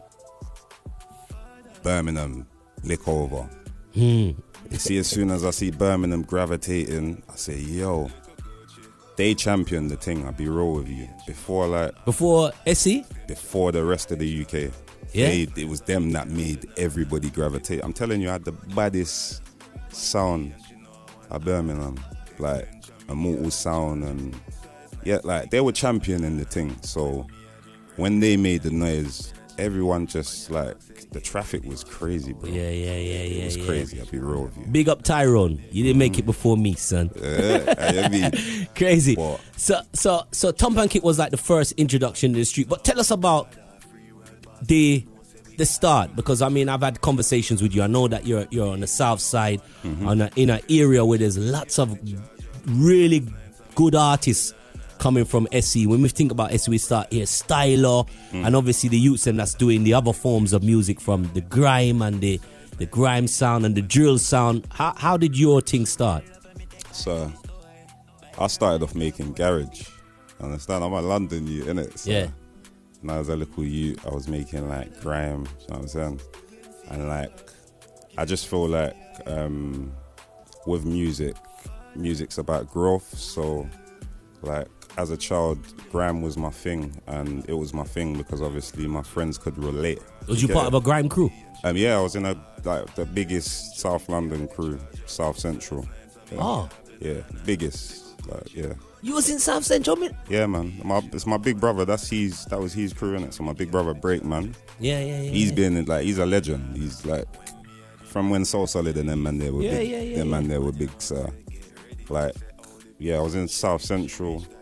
[SPEAKER 16] Birmingham lick over.
[SPEAKER 9] Hmm.
[SPEAKER 16] You see, as soon as I see Birmingham gravitating, I say, yo, they championed the thing. I'll be real with you. Before like
[SPEAKER 9] Before S E?
[SPEAKER 16] Before the rest of the U K.
[SPEAKER 9] Yeah.
[SPEAKER 16] They, it was them that made everybody gravitate. I'm telling you, I had the baddest sound at Birmingham. Like a mortal sound, and yeah, like they were championing the thing. So when they made the noise, everyone just like, the traffic was crazy, bro.
[SPEAKER 9] Yeah, yeah, yeah, yeah.
[SPEAKER 16] It was
[SPEAKER 9] yeah.
[SPEAKER 16] crazy, I'll be real with you.
[SPEAKER 9] Big up Tyrone. You didn't make it before me, son.
[SPEAKER 16] Yeah, I mean.
[SPEAKER 9] Crazy.
[SPEAKER 16] What?
[SPEAKER 9] So so so Thump and Kick was like the first introduction to the street. But tell us about the the start, because I mean I've had conversations with you. I know that you're you're on the south side,
[SPEAKER 16] mm-hmm.
[SPEAKER 9] on a, in an area where there's lots of really good artists coming from S E. When we think about S E, we start here Styler, mm. and obviously the youths and that's doing the other forms of music, from the grime and the the grime sound and the drill sound. How how did your thing start?
[SPEAKER 16] So I started off making garage. Understand? I'm a London youth, innit? So
[SPEAKER 9] yeah.
[SPEAKER 16] When I was a little youth, I was making like grime, you know what I'm saying? And like, I just feel like um, with music, music's about growth. So like, as a child, grime was my thing, and it was my thing because obviously my friends could relate.
[SPEAKER 9] Was you part of a grime crew?
[SPEAKER 16] Um, yeah, I was in a like the biggest South London crew, South Central. Yeah.
[SPEAKER 9] Oh.
[SPEAKER 16] Yeah, biggest. Like, yeah.
[SPEAKER 9] You was in South Central, man?
[SPEAKER 16] Yeah, man. My, it's my big brother. That's his. That was his crew, innit? So my big brother, Break, man.
[SPEAKER 9] Yeah, yeah, yeah.
[SPEAKER 16] He's
[SPEAKER 9] yeah.
[SPEAKER 16] been like, he's a legend. He's like, from when Soul Solid and them man there were
[SPEAKER 9] yeah,
[SPEAKER 16] big.
[SPEAKER 9] Yeah, yeah,
[SPEAKER 16] them
[SPEAKER 9] yeah.
[SPEAKER 16] man there were big. So, like, yeah, I was in South Central.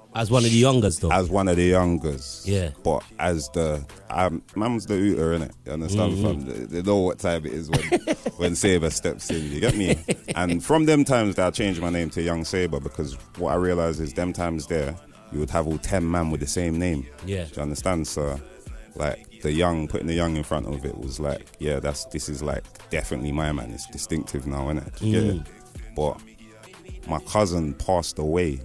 [SPEAKER 9] As one of the youngers, though.
[SPEAKER 16] As one of the youngers.
[SPEAKER 9] Yeah.
[SPEAKER 16] But as the... Um, man's the hooter, innit? You understand?
[SPEAKER 9] Mhm.
[SPEAKER 16] From they, they know what time it is when, when Saber steps in. You get me? And from them times that I changed my name to Young Saber, because what I realised is them times there, you would have all ten men with the same name.
[SPEAKER 9] Yeah.
[SPEAKER 16] Do you understand? So, like, the young, putting the young in front of it was like, yeah, that's this is like definitely my man. It's distinctive now, innit? Do you get
[SPEAKER 9] Mm.
[SPEAKER 16] it? But my cousin passed away.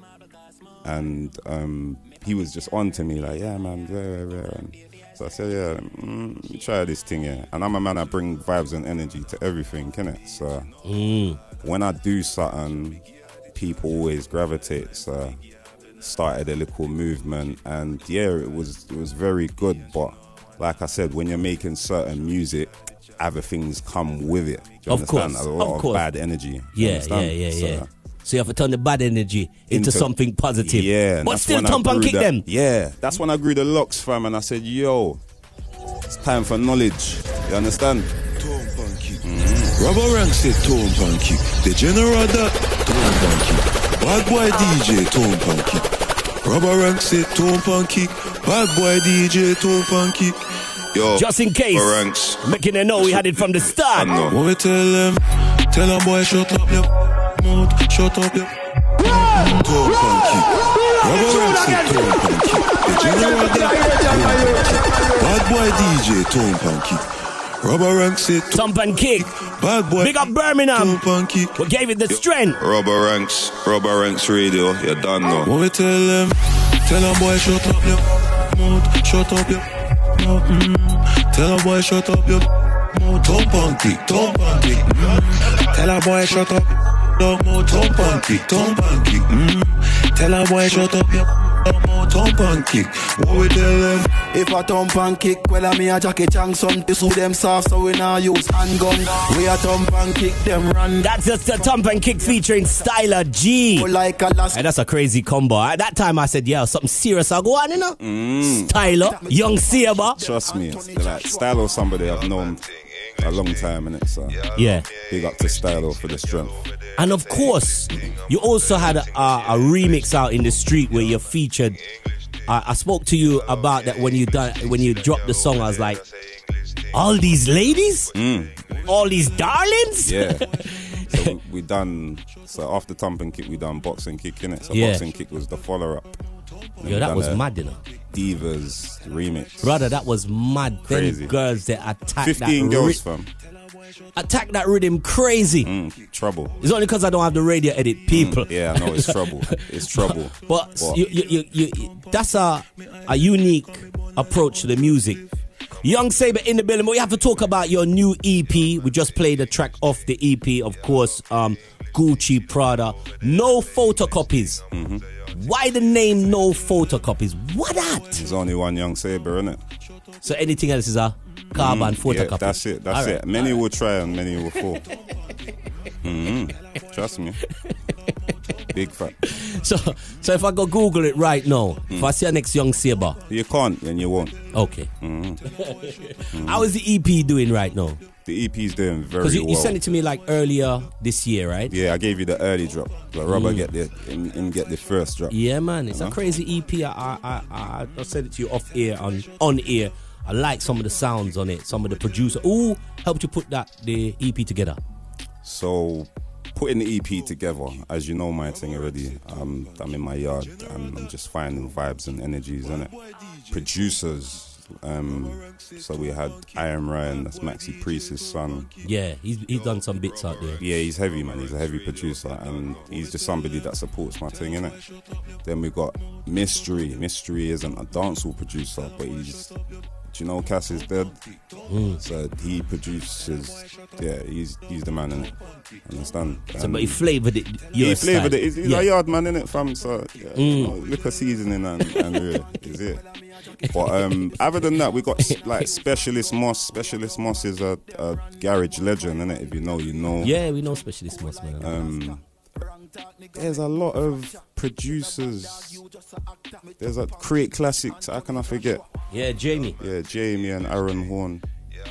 [SPEAKER 16] And um, he was just on to me like, yeah, man, rare, rare, rare. And so I said, yeah, mm, try this thing, yeah. And I'm a man, I bring vibes and energy to everything, innit? So
[SPEAKER 9] Mm.
[SPEAKER 16] when I do something, people always gravitate. So started a little movement, and yeah, it was it was very good. But like I said, when you're making certain music, other things come with it. Do you
[SPEAKER 9] Of
[SPEAKER 16] understand?
[SPEAKER 9] course,
[SPEAKER 16] A lot
[SPEAKER 9] of
[SPEAKER 16] of
[SPEAKER 9] course.
[SPEAKER 16] bad energy. You
[SPEAKER 9] Yeah, yeah,
[SPEAKER 16] understand?
[SPEAKER 9] yeah,
[SPEAKER 16] So,
[SPEAKER 9] yeah. So you have to turn the bad energy into,
[SPEAKER 16] Into-
[SPEAKER 9] something positive.
[SPEAKER 16] Yeah, and
[SPEAKER 9] But
[SPEAKER 16] that's
[SPEAKER 9] still
[SPEAKER 16] when I
[SPEAKER 9] thump and
[SPEAKER 16] grew
[SPEAKER 9] kick
[SPEAKER 16] the-
[SPEAKER 9] them.
[SPEAKER 16] Yeah, that's when I grew the locks, fam, and I said, yo, it's time for knowledge. You understand?
[SPEAKER 14] Rubber Rank said Tone Punky. The general that Tone Punky. Bad boy D J Tone Punky. Rubber Rank said Tone Punky. Bad boy D J Tone Punky. Yo,
[SPEAKER 9] Just in case,
[SPEAKER 14] Rubber Ranks.
[SPEAKER 9] making them know we had it from the start.
[SPEAKER 14] What we tell them? Tell them boy shut up your mouth. Shut up your Tone Punky. Rubber Rank said Tone Punky. The general that Bad boy D J Tone Punky. Rubber Rank said
[SPEAKER 9] Thump and kick.
[SPEAKER 14] Bad boy.
[SPEAKER 9] Big up Birmingham.
[SPEAKER 14] Punky.
[SPEAKER 9] We gave it the strength.
[SPEAKER 14] Rubber Ranks, Rubber Ranks Radio, you done now. What we tell them? Tell them boy shut up your mouth, shut up your mouth. Mm. Tell them boy shut up your mouth, Tom Punky, Tom Punky. Mm. Tell them boy shut up your mouth, Tom Punky, Tom Punky. Mm. Tell them boy shut up your mouth, Tom Punky. What we tell them?
[SPEAKER 7] If a thump and kick, well, I me a Jackie Chan son. This who them soft, so we now use handgun. We a thump and kick them run.
[SPEAKER 9] That's just the Thump and Kick featuring Styler G.
[SPEAKER 7] Like a last.
[SPEAKER 9] Hey, that's a crazy combo. At that time, I said, yeah, something serious. I'll go on, you know?
[SPEAKER 16] Mm.
[SPEAKER 9] Styler, Young Saber.
[SPEAKER 16] Trust me, it's like Stylo, somebody I've known a long time, innit? So
[SPEAKER 9] Yeah.
[SPEAKER 16] big up to Stylo for the strength.
[SPEAKER 9] And of course, you also had a, a, a remix out in the street where you featured. I, I spoke to you about that when you done when you dropped the song. I was like, all these ladies,
[SPEAKER 16] Mm.
[SPEAKER 9] all these darlings.
[SPEAKER 16] Yeah. So we, we done. So after Thump and Kick, we done Box and Kick, innit? So
[SPEAKER 9] Yeah.
[SPEAKER 16] Box and Kick was the follow up.
[SPEAKER 9] Yo, that was mad, you know.
[SPEAKER 16] Divas remix.
[SPEAKER 9] Brother, that was mad.
[SPEAKER 16] Crazy.
[SPEAKER 9] Them girls that attacked
[SPEAKER 16] Fifteen
[SPEAKER 9] that
[SPEAKER 16] girls,
[SPEAKER 9] ri-
[SPEAKER 16] fam.
[SPEAKER 9] attack that rhythm crazy.
[SPEAKER 16] Mm, trouble.
[SPEAKER 9] It's only because I don't have the radio edit, people.
[SPEAKER 16] Mm, yeah, I know, it's trouble. It's trouble.
[SPEAKER 9] But
[SPEAKER 16] What?
[SPEAKER 9] you, you, you, you, that's a a unique approach to the music. Young Saber in the building, but we have to talk about your new E P. We just played a track off the E P, of course, um, Gucci, Prada. No photocopies.
[SPEAKER 16] Mm-hmm.
[SPEAKER 9] Why the name No Photocopies? What that?
[SPEAKER 16] There's only one Young Saber, innit?
[SPEAKER 9] So anything else is a carbon
[SPEAKER 16] Mm,
[SPEAKER 9] photocopy.
[SPEAKER 16] yeah, that's it, that's
[SPEAKER 9] All right.
[SPEAKER 16] it. Many will try and many will fall. Mm-hmm. Trust me. Big fact.
[SPEAKER 9] So, so if I go Google it right now, if I see a next Young Saber,
[SPEAKER 16] You can't and you won't.
[SPEAKER 9] okay.
[SPEAKER 16] Mm-hmm.
[SPEAKER 9] How is the E P doing right now?
[SPEAKER 16] The E P's doing very
[SPEAKER 9] Because you,
[SPEAKER 16] well.
[SPEAKER 9] you sent it to me like earlier this year, right?
[SPEAKER 16] Yeah, I gave you the early drop. But Robert
[SPEAKER 9] Mm.
[SPEAKER 16] get the him, him get the first drop.
[SPEAKER 9] Yeah, man, it's
[SPEAKER 16] Huh?
[SPEAKER 9] a crazy E P. I, I, I, I, I said it to you off air, on on air. I like some of the sounds on it, some of the producer. Who helped you put that the E P together?
[SPEAKER 16] So putting the E P together, as you know my thing already, um, I'm in my yard and I'm just finding vibes and energies in it. Producers, um, so we had Iron Ryan, that's Maxi Priest's son.
[SPEAKER 9] Yeah, he's he's done some bits out there.
[SPEAKER 16] Yeah, he's heavy, man. He's a heavy producer, and he's just somebody that supports my thing, innit? Then we got Mystery. Mystery isn't a dancehall producer, but he's, do you know Cass is dead?
[SPEAKER 9] Mm.
[SPEAKER 16] So he produces, yeah, he's he's the man, innit? Understand?
[SPEAKER 9] So, but he flavoured it.
[SPEAKER 16] He
[SPEAKER 9] Your
[SPEAKER 16] flavoured
[SPEAKER 9] style.
[SPEAKER 16] it. He's, he's
[SPEAKER 9] Yeah.
[SPEAKER 16] a yard man, innit, fam? So, yeah,
[SPEAKER 9] Mm.
[SPEAKER 16] you know, liquor seasoning and, and real is it. But um, other than that, we got like Specialist Moss. Specialist Moss is a, a garage legend, innit? If you know, you know.
[SPEAKER 9] Yeah, we know Specialist Moss, man.
[SPEAKER 16] Um, there's a lot of producers. There's a Create Classics. How can I forget?
[SPEAKER 9] Yeah, Jamie.
[SPEAKER 16] Yeah, Jamie and Aaron Horn.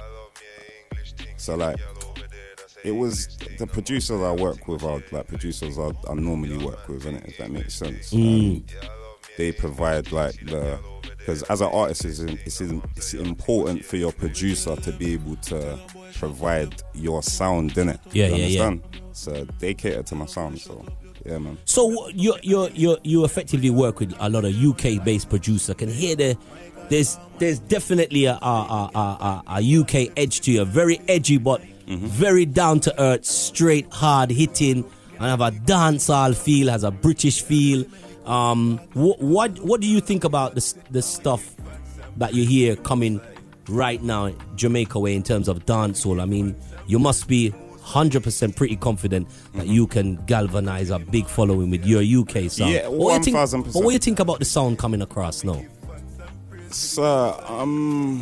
[SPEAKER 16] So like, it was the producers I work with are like producers I, I normally work with, innit? If that makes sense.
[SPEAKER 9] Mm.
[SPEAKER 16] Um, they provide like the, because as an artist, it's, it's, it's important for your producer to be able to provide your sound, innit?
[SPEAKER 9] Yeah,
[SPEAKER 16] you
[SPEAKER 9] yeah,
[SPEAKER 16] understand? yeah. So they cater to my sound, so yeah, man.
[SPEAKER 9] So you you you you effectively work with a lot of U K based producers. I can hear the there's there's definitely a a, a, a, a U K edge to you, very edgy but mm-hmm. very down to earth, straight, hard hitting, and have a dancehall feel, has a British feel. Um, wh- what what do you think about the the stuff that you hear coming right now, Jamaica way, in terms of dancehall? I mean, you must be one hundred percent pretty confident that you can galvanize a big following with your U K sound.
[SPEAKER 16] Yeah,
[SPEAKER 9] one thousand
[SPEAKER 16] percent.
[SPEAKER 9] But what do you think about the sound coming across now?
[SPEAKER 16] Sir, um,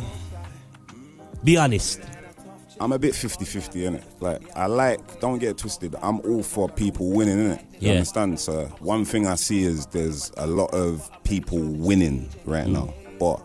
[SPEAKER 9] be honest.
[SPEAKER 16] I'm a bit fifty-fifty, innit? Like, I like, don't get it twisted, I'm all for people winning, innit? You
[SPEAKER 9] yeah.
[SPEAKER 16] understand? So one thing I see is there's a lot of people winning right mm. now. But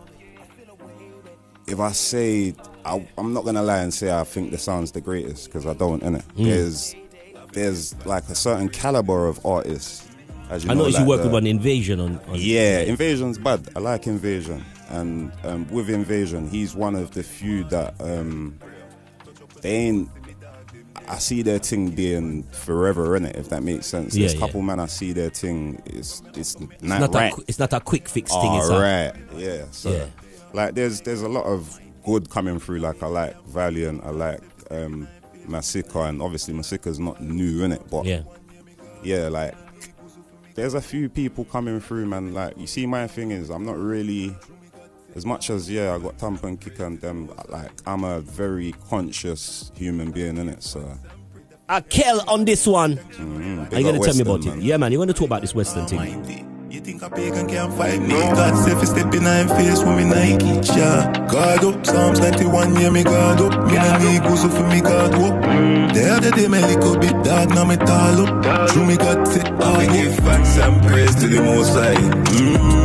[SPEAKER 16] if I say, I, I'm not going to lie and say I think the sound's the greatest, because I don't, innit? Mm. There's, there's like a certain caliber of artists. As you
[SPEAKER 9] I
[SPEAKER 16] know,
[SPEAKER 9] noticed
[SPEAKER 16] like
[SPEAKER 9] you work
[SPEAKER 16] the,
[SPEAKER 9] with an Invasion on, on...
[SPEAKER 16] Yeah, Invasion's bad. I like Invasion. And um, with Invasion, he's one of the few that... Um, They ain't. I see their thing being forever, innit? If that makes sense.
[SPEAKER 9] Yeah,
[SPEAKER 16] There's a couple
[SPEAKER 9] yeah.
[SPEAKER 16] man I see their thing. It's it's,
[SPEAKER 9] it's
[SPEAKER 16] not,
[SPEAKER 9] not
[SPEAKER 16] right.
[SPEAKER 9] a, it's not a quick fix
[SPEAKER 16] oh,
[SPEAKER 9] thing. It's
[SPEAKER 16] right.
[SPEAKER 9] A,
[SPEAKER 16] yeah. So
[SPEAKER 9] yeah.
[SPEAKER 16] like, there's there's a lot of good coming through. Like I like Valiant. I like um, Masika, and obviously Masika's not new, innit? But
[SPEAKER 9] yeah,
[SPEAKER 16] yeah, like there's a few people coming through, man. Like, you see, my thing is I'm not really. As much as, yeah, I got Tampa and Kick and them, like, I'm a very conscious human being, innit? So.
[SPEAKER 9] Akel on this one.
[SPEAKER 16] Mm-hmm.
[SPEAKER 9] Are you going to tell me about
[SPEAKER 16] man.
[SPEAKER 9] it? Yeah, man, you're going to talk about this Western thing.
[SPEAKER 14] You think a pagan can't fight me? God said if step in I'm face with me Nike, yeah. God up, Psalms ninety-one, yeah, me God up. Me no need goose for me God up. The other day, me little bit dog, now me tall up. True, me God take all I give thanks and praise to the Most High. Mm.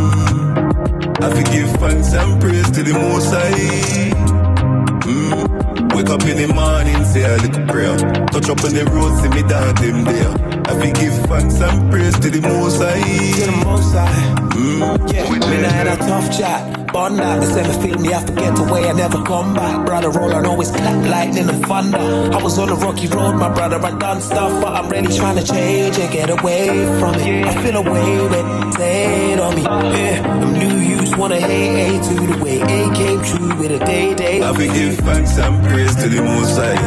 [SPEAKER 14] I forgive thanks and praise to the Most High. Mm. Wake up in the morning, say a little prayer. Touch up on the road, see me down them there. I forgive thanks and praise to the Most High.
[SPEAKER 17] To the Most High.
[SPEAKER 14] Mm.
[SPEAKER 17] Yeah, me I had a tough chat. But now they say me feel me have to get away and never come back. Brother roller always clap lightning and thunder. I was on a rocky road, my brother, I done stuff, but I'm really trying to change and get away from it. I feel away when they on me. Yeah, I'm new youths wanna hate A to the way A came true with a day day.
[SPEAKER 14] I forgive thanks and praise to the Most High.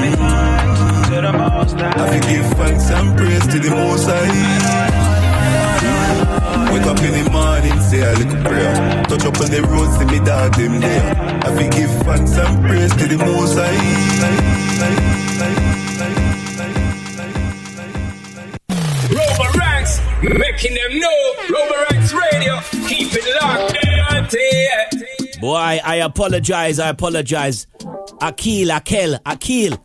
[SPEAKER 14] I forgive thanks and praise to the Most High. Wake up in the morning, say a little prayer. Touch up on the road, see me dog them there. I forgive thanks and praise to the Most High.
[SPEAKER 12] Rover Ranks, making them know. Rover Ranks Radio, keep it locked.
[SPEAKER 9] Boy, I apologize, I apologize. Akil, Akel, Akil.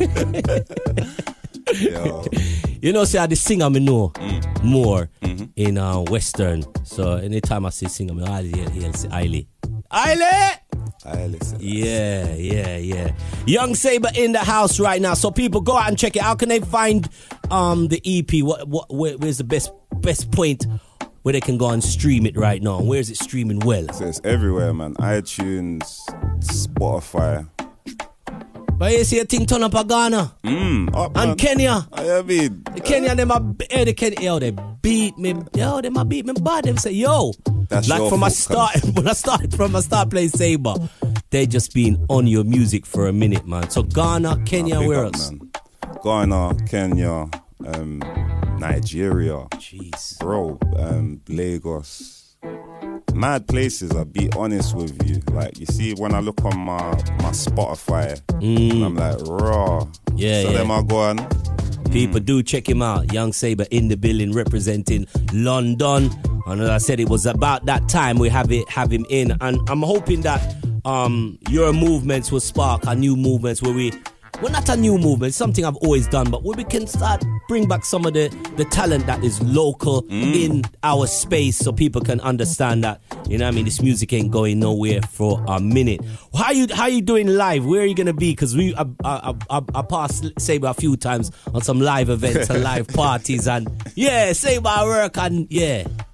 [SPEAKER 16] Yo.
[SPEAKER 9] You know, say I the singer me know
[SPEAKER 16] mm.
[SPEAKER 9] more
[SPEAKER 16] mm-hmm.
[SPEAKER 9] in uh, Western. So anytime I see singer, me I hear say Ailey. Ailey!
[SPEAKER 16] Ailey.
[SPEAKER 9] Yeah, yeah, yeah. Young Saber in the house right now. So people go out and check it. How can they find um, the E P? What, what, where, where's the best best point where they can go and stream it right now? Where is it streaming well?
[SPEAKER 16] So it's everywhere, man. iTunes, Spotify.
[SPEAKER 9] But you see a thing turn up a Ghana
[SPEAKER 16] mm, up,
[SPEAKER 9] and Kenya.
[SPEAKER 16] I mean,
[SPEAKER 9] the Kenya, them a, eh, the Kenya, yo, they beat me. Yo, they a beat me bad. They say, yo,
[SPEAKER 16] that's
[SPEAKER 9] like from a start,
[SPEAKER 16] come.
[SPEAKER 9] when I started from a start playing Saber, they just been on your music for a minute, man. So Ghana, Kenya,
[SPEAKER 16] oh,
[SPEAKER 9] where
[SPEAKER 16] up,
[SPEAKER 9] else?
[SPEAKER 16] Man. Ghana, Kenya, um, Nigeria,
[SPEAKER 9] jeez,
[SPEAKER 16] bro, um, Lagos. Mad places, I'll be honest with you. Like, you see, when I look on my, my Spotify,
[SPEAKER 9] mm.
[SPEAKER 16] I'm like, raw.
[SPEAKER 9] Yeah,
[SPEAKER 16] so
[SPEAKER 9] yeah.
[SPEAKER 16] them are going.
[SPEAKER 9] People
[SPEAKER 16] mm.
[SPEAKER 9] do check him out. Young Saber in the building representing London. And as I said, it was about that time we have it, have him in. And I'm hoping that um, your movements will spark a new movements where we, well, not a new movement, it's something I've always done, but where we can start bring back some of the, the talent that is local mm. in our space so people can understand that, you know what I mean, this music ain't going nowhere for a minute. How you how you doing live? Where are you going to be? Because we I, I, I, I passed Saber a few times on some live events and live parties and yeah, Saber work and yeah.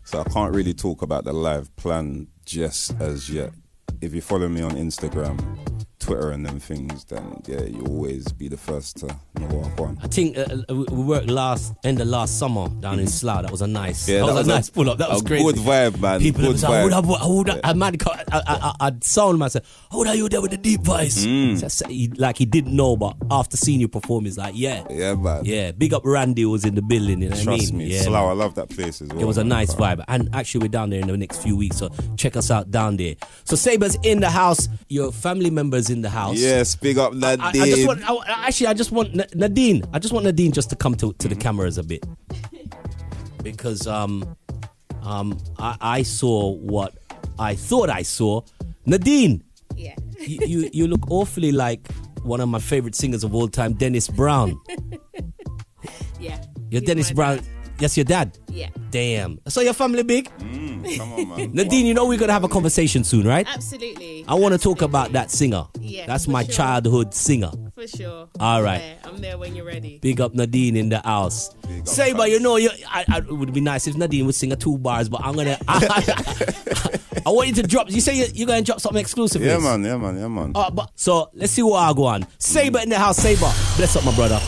[SPEAKER 16] So I can't really talk about the live plan just as yet. If you follow me on Instagram, Twitter and them things, then yeah, you always be the first to know what I'm on.
[SPEAKER 9] I think uh, we worked last end of last summer down in Slough. That was a nice,
[SPEAKER 16] Yeah,
[SPEAKER 9] that,
[SPEAKER 16] that
[SPEAKER 9] was,
[SPEAKER 16] was
[SPEAKER 9] a
[SPEAKER 16] a-
[SPEAKER 9] nice pull up. That was
[SPEAKER 16] a
[SPEAKER 9] crazy.
[SPEAKER 16] good vibe, man.
[SPEAKER 9] People
[SPEAKER 16] Good
[SPEAKER 9] was like, hold
[SPEAKER 16] vibe.
[SPEAKER 9] up, hold up. I, man, I, I, I, I'd sound myself. Hold on, you there with the deep voice?
[SPEAKER 16] Mm.
[SPEAKER 9] So I said, he, like he didn't know, but after seeing you perform, he's like, yeah,
[SPEAKER 16] Yeah, man.
[SPEAKER 9] yeah. Big up Randy was in the building. You know what I
[SPEAKER 16] Trust
[SPEAKER 9] mean?
[SPEAKER 16] me,
[SPEAKER 9] Yeah,
[SPEAKER 16] Slough, I
[SPEAKER 9] man.
[SPEAKER 16] love that place as well.
[SPEAKER 9] It was a
[SPEAKER 16] man.
[SPEAKER 9] nice vibe. And actually, we're down there in the next few weeks, so check us out down there. So Saber's in the house. Your family members in the house.
[SPEAKER 16] Yes, big up
[SPEAKER 9] I,
[SPEAKER 16] Nadine.
[SPEAKER 9] I just want, I, actually, I just want Na- Nadine. I just want Nadine just to come to, to the cameras a bit, because um, um, I, I saw what I thought I saw. Nadine,
[SPEAKER 18] Yeah.
[SPEAKER 9] you, you you look awfully like one of my favorite singers of all time, Dennis Brown.
[SPEAKER 18] Yeah.
[SPEAKER 9] You're
[SPEAKER 18] He's
[SPEAKER 9] Dennis
[SPEAKER 18] my
[SPEAKER 9] Brown.
[SPEAKER 18] dad.
[SPEAKER 9] Yes, your dad.
[SPEAKER 18] Yeah.
[SPEAKER 9] Damn. So your family big?
[SPEAKER 16] Mm, come on, man.
[SPEAKER 9] Nadine, you know we're gonna have a conversation soon, right?
[SPEAKER 18] Absolutely.
[SPEAKER 9] I want to talk about that singer.
[SPEAKER 18] Yeah,
[SPEAKER 9] That's
[SPEAKER 18] for
[SPEAKER 9] my
[SPEAKER 18] sure.
[SPEAKER 9] childhood singer.
[SPEAKER 18] For sure.
[SPEAKER 9] All
[SPEAKER 18] I'm
[SPEAKER 9] right.
[SPEAKER 18] there. I'm there when you're ready.
[SPEAKER 9] Big up Nadine in the house. Saber, you know, you, I, I, it would be nice if Nadine would sing a two bars, but I'm gonna. I, I want you to drop. You say you, you're gonna drop something exclusive.
[SPEAKER 16] Yeah,
[SPEAKER 9] Liz?
[SPEAKER 16] man, yeah, man, yeah, man.
[SPEAKER 9] Uh, but so let's see what I go on. Saber in the house. Saber, bless up, my brother.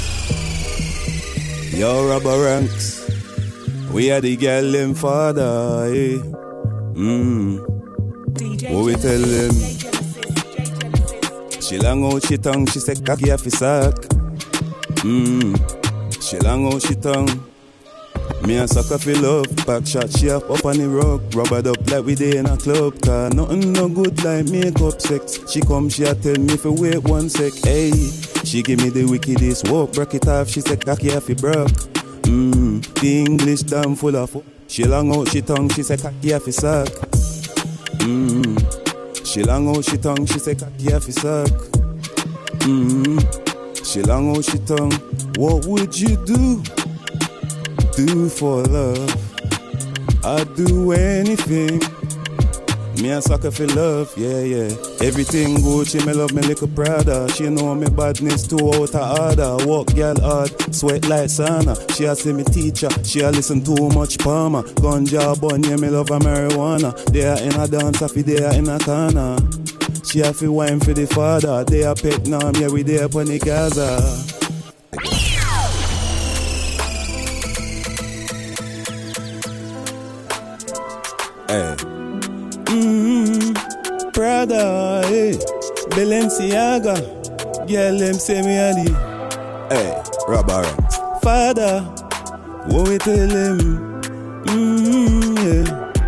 [SPEAKER 16] Yo, Rubber Ranks, we are the girl them father, eh? Mm. What we tell them? She long out she tongue, she say cocky off his sack. Mm. She long out she tongue. Me and sucker for love, back shot she up up on the rock, rubbered up like we day in a club. Car nothing no good like makeup sex. She come, she a tell me for wait one sec. Hey, she give me the wickedest walk, break it off. She say cocky off it broke. Mmm, the English damn full of. She long out she tongue, she say cocky off his sack. Mmm, she long out she tongue, she say cocky off his sack. Mmm, she long out she tongue. What would you do? Do for love, I'd do anything. Me a sucker for love, yeah, yeah. Everything good, she me love me little Prada. She know me badness too out of order. Walk girl hard, sweat like sauna. She a see me teacher, she a listen too much Palmer. Ganja bun, yeah, me love a marijuana. They are in a dance, I feel they are in a corner. She a fi wine for the father. They a pet now, yeah, we there upon the Gaza. Hey. Mm-hmm. Prada, hey. Balenciaga. Girl, them say me a the. Hey, Rubber Ranks. Father, what we tell him? Mm-hmm, yeah.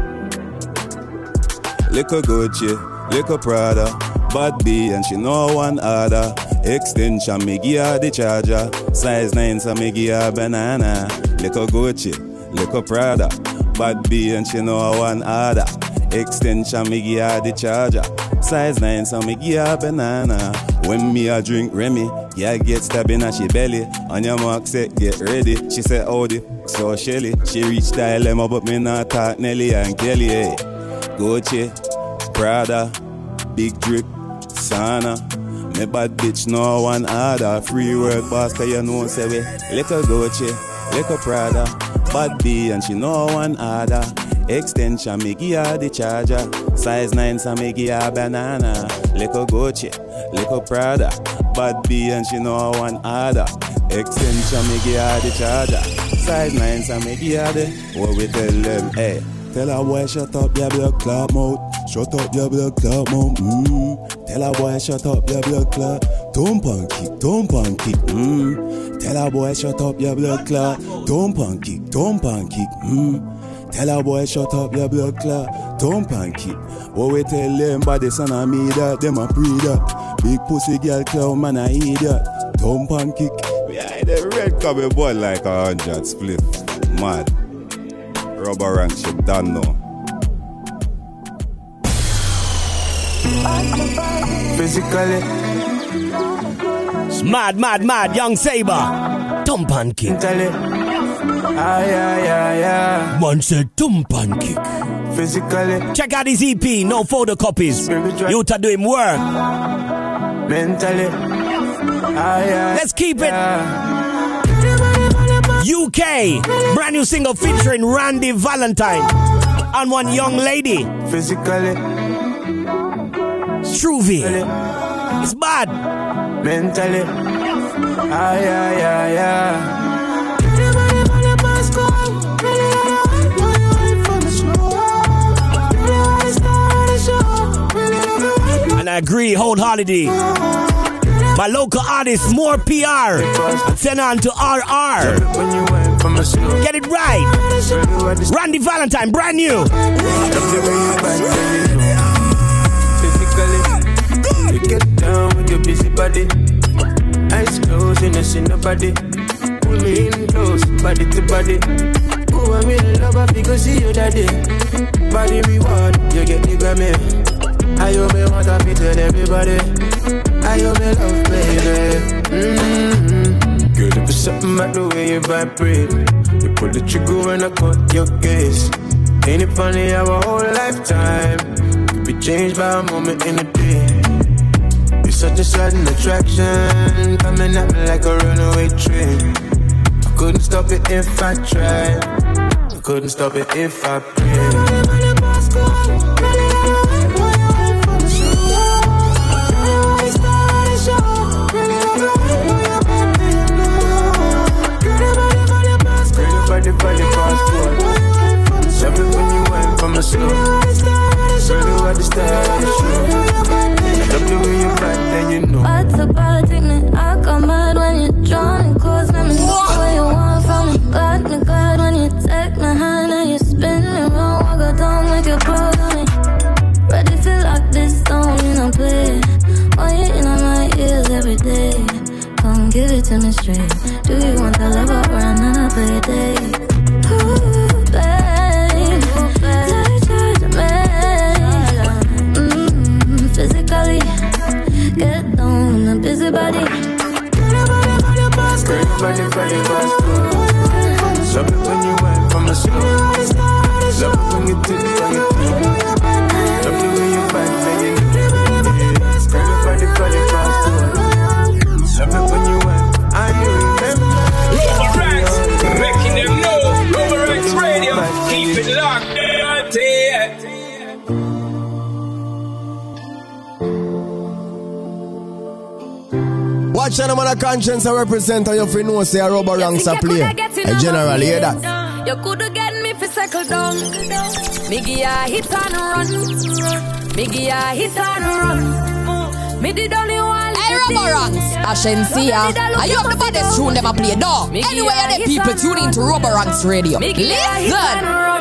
[SPEAKER 16] Little Gucci, little Prada. Bad B and she know one other. Extension, me give her the charger. Size nine, so me give her banana. Little Gucci, little Prada. Bad B and she know one other. Extension, me give her the charger. Size nine, so me give her banana. When me a drink Remy, yeah, get stabbed in her she belly. On your mark, set, get ready. She said, oh, the f- so Shelly. She reached dilemma, but me not talk Nelly and Kelly, hey. Gucci, Prada, big drip, Sana. Me bad bitch, no one other. Free world boss, cause you know, say we. Little Gucci, little Prada. Bad B and she know one other. Extension, me give her the charger. Size nine, so me give her banana. Little Gucci, little Prada. Bad B and she know one other. Extension, me give her the charger. Size nine, so me give her the. What we tell them, hey. Tell her boy shut up, your blood clot mouth. Shut up, your blood clot mouth. Mmm. Tell her boy shut up, your blood clot. Don't punk kick, don't punk kick. Mmm. Tell her boy shut up, your blood clot. Don't punk kick, don't punk kick. Mmm. Tell her boy shut up, your blood clot. Don't punk kick. What we tell them, but the son of me that them a pre that. Big pussy girl clown man I eat that. Don't punk kick. We are the red cubby boy like a hundred split. Mad. Rubber Ranks, you done know.
[SPEAKER 11] Physically.
[SPEAKER 9] Mad, mad, mad, young Saber. Dump and kick.
[SPEAKER 11] Ah, yeah, yeah, yeah.
[SPEAKER 9] Man said dump and kick.
[SPEAKER 11] Physically.
[SPEAKER 9] Check out his E P, no photocopies. You to do him work.
[SPEAKER 11] Mentally. Ah, yeah.
[SPEAKER 9] Let's keep it.
[SPEAKER 11] Yeah.
[SPEAKER 9] U K, brand new single featuring Randy Valentine and one young lady.
[SPEAKER 7] Physically,
[SPEAKER 9] Truvy. It's bad.
[SPEAKER 7] Mentally, ah yeah yeah yeah.
[SPEAKER 9] And I agree wholeheartedly. My local artist, more P R. Send on to R R. Get it right. Randy Valentine, brand new.
[SPEAKER 7] Physically, you get down with your busy body. Eyes closed, you don't see nobody. Pull me in close, body to body. Oh, I'm in love, I figure see you that day. Body reward, you get the Grammy. I hope me want to fit with everybody. I hope me love, baby. Mm-hmm. Girl, there be something about the way you vibrate. You pull the trigger when I cut your gaze. Ain't it funny how a whole lifetime could be changed by a moment in a day. You're such a sudden attraction, coming at me like a runaway train. I couldn't stop it if I tried. I couldn't stop it if I prayed. Body, body, passport. Love it when you went from the slow. Really what the style is true. Love the way you back, then you know.
[SPEAKER 8] Bad to bad, take me. I come mad when you're drawing close. Let me know what you want from me. Glad me glad when you take my hand and you spin me round. I go down like you're proud of me. Ready to lock this down, you know, play. Oh, you in on my ears every day. Come give it to me straight. Do you want the love or another play day? Ooh, babe, touch, touch me. Mm, physically, get down in a busy body.
[SPEAKER 7] Body, body, body, body. Love it when you went from the slow. Love it when you dip it on your toe. Love the way you back, then you know. Body, body, body, body. Love it when you went, I remember.
[SPEAKER 12] Rubber Ranks, making them know. Rubber Ranks Radio, keep it locked.
[SPEAKER 10] Watch any man of conscience I represent, and you feel no say a Rubber Ranks a play. I generally hear that.
[SPEAKER 8] You coulda get me fi cycle down. Me give ya hit and run. Me give ya hit and run. Me did only one.
[SPEAKER 6] Hey, Rubber Ranks, Ashensia. Are you the baddest tune them a play? No. Anyway, the people tune into Rubber Ranks Radio. Listen.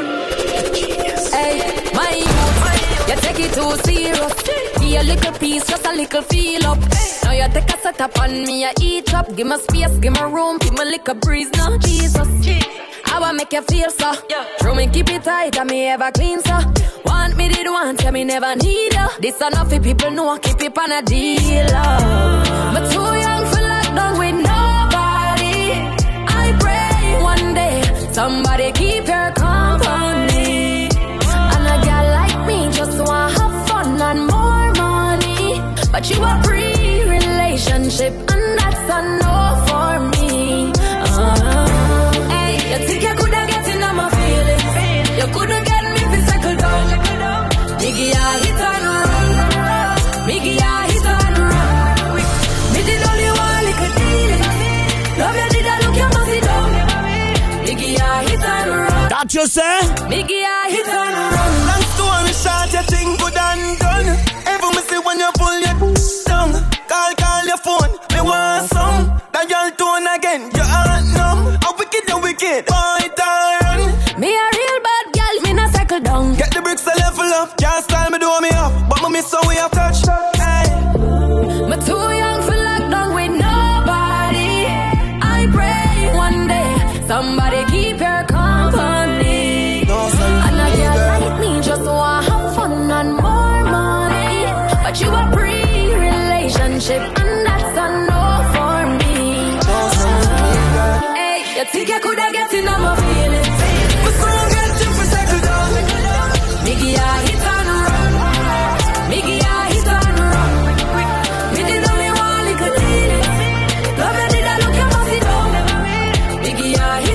[SPEAKER 8] Hey, my youth, you take it too serious. Be a little piece, just a little feel up. Now you take a set up on me, I eat up. Give me space, give me room, give me little breeze. No, Jesus, I wanna make you feel so. Throw me, keep it tight, and me ever clean so. Want me did want, tell me never need you. This enough for people know, keep it on a deal. But too young for lockdown with nobody. I pray one day somebody keep your company. And a girl like me just wanna have fun and more money. But you a pre-relationship and that's a no for me. uh, Hey, you think you coulda get in on my feelings? You coulda get me fi cycle down. Miggy a hit and run. Miggy a hit and run. Me did only one little deal. Love you did I look your must down. Miggy a hit and run.
[SPEAKER 9] That you say?
[SPEAKER 8] Miggy a hit and run.
[SPEAKER 7] Long story short, you think good and done. Every me see when you pull your down. Call, call your phone. Me want some. That y'all tone again. You aren't numb. A wicked, you wicked. Boy, turn.
[SPEAKER 8] Me a real bad girl. Me not cycle down.
[SPEAKER 7] Get the bricks to level up. Can't style me, do me up. But me miss how we have touched. Hey.
[SPEAKER 8] Me too young for lockdown with nobody. I pray one day somebody keep your company.
[SPEAKER 7] No,
[SPEAKER 8] and a girl like me just want have fun and more money. But you a pre-relationship and that's a no for me. Hey, you think you coulda get in on my feelings?
[SPEAKER 7] But soon get you for cycle down.
[SPEAKER 8] Miggy a hit and run. Miggy a hit and run. Me did only one little deal. Love you did I look your must down. Miggy a hit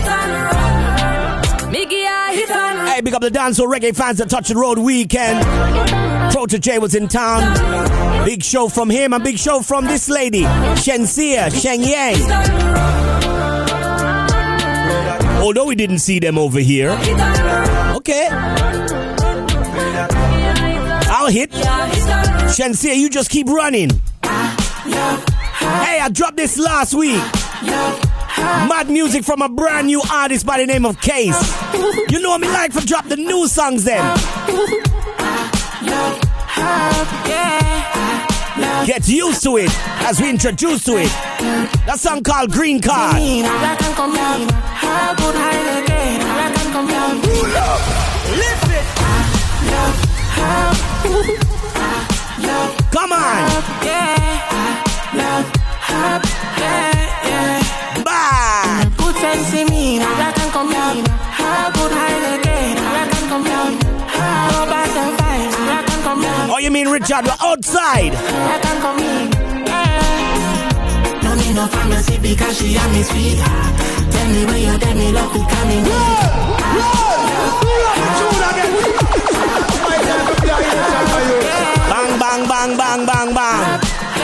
[SPEAKER 9] Hey, big up the dancehall reggae fans that touch the road weekend. Protege was in town. Big show from him and big show from this lady, Shensia, Sheng Yang. Although we didn't see them over here. Okay. I'll hit. Shensia, you just keep running. Hey, I dropped this last week. Mad music from a brand new artist by the name of Case. You know me like for drop the new songs then. Get used to it as we introduce to it. That song called Green Card. Come on. Bye. Good sense in me, I can come down. Good high again, I can come down. Go back and fight, I can come down. Oh, you mean Richard, we're outside? I can come in. No need no pharmacy because she and me sweetheart. Tell me where you're dead, me love, we coming. Bang, bang, bang, bang, bang, bang.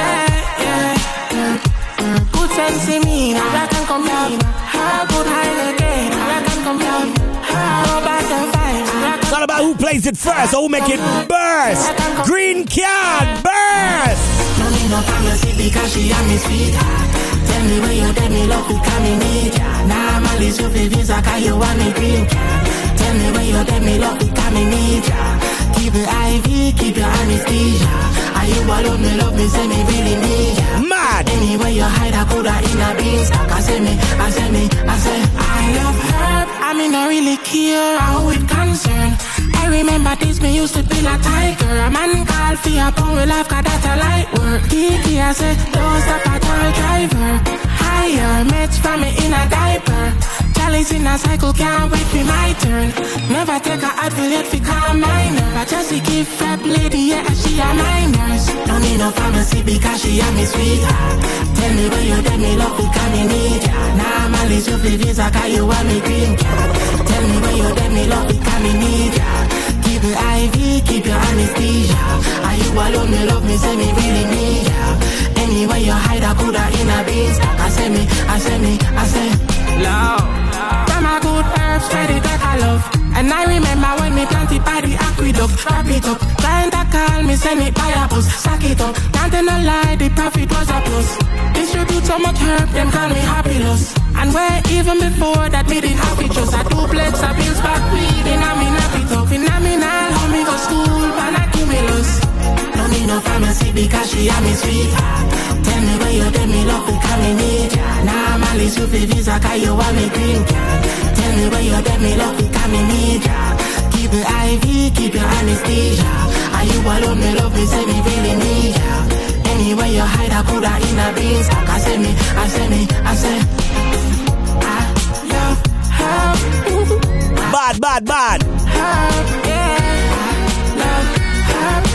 [SPEAKER 9] Good sense in me, I can come down. Good high again, I can come down. Go back and fight. It's all about who plays it first or who make it burst. Green card, burst. No need no pharmacy because she and me sweetheart. Tell me where you're dead, me love, who coming need ya. Now I'm Alice, you feel visa, cause you want me green card. Tell me where you're dead, me love, who coming need ya. Keep it I V, keep your anesthesia. Are you alone, me love me, say me really need ya. Mad. Anyway you hide, I coulda in a beanstalk. I say me, I say me, I say I love her. I mean I really care how it concern. I remember this, me used to be a tiger. A man called for a pound with life, cause that's a light work. Kiki, I said, don't stop at our driver. Higher, match from me in a diaper. Chalice in a cycle, can't wait for my turn. Never take a advocate for calm minor. But just to give fat lady, yeah, she a minors. Don't need no pharmacy because she a me sweetheart. Tell me where you dead, me love, who can me need ya. Now I'm Alice, you feel visa, cause you want me green card. Tell me where you dead, me love, who can me need ya. Keep it I V, keep your anesthesia. Are you alone, me love me, say me really need ya. Anyway you hide, I coulda in a beanstalk. I say me, I say me, I say love. From a good herbs, ready that I love. And I remember when me planted by the aqueduct. Wrap it up, client that call me, send it by a bus. Sack it up, can't tell a lie, the profit was a plus. Distribute so much herb, them call me happiness. And where even before that me didn't have it, just a duplex, a bills back weed. In a me nap it up, in a me now, how me go school, man accumulus. No need no pharmacy because she a me sweetheart. Tell me where you dead, me love, who can me need ya. Now I'm Alice, you feel visa, cause you want me green card. Tell me where you dead, me love, who can me need ya. Keep it I V, keep your anesthesia. Are you alone, me love me, say me really need ya. Anyway you hide, I coulda in a beanstalk. I say me, I say me, I say I love her. Bad, bad, bad. Her, yeah. I love her.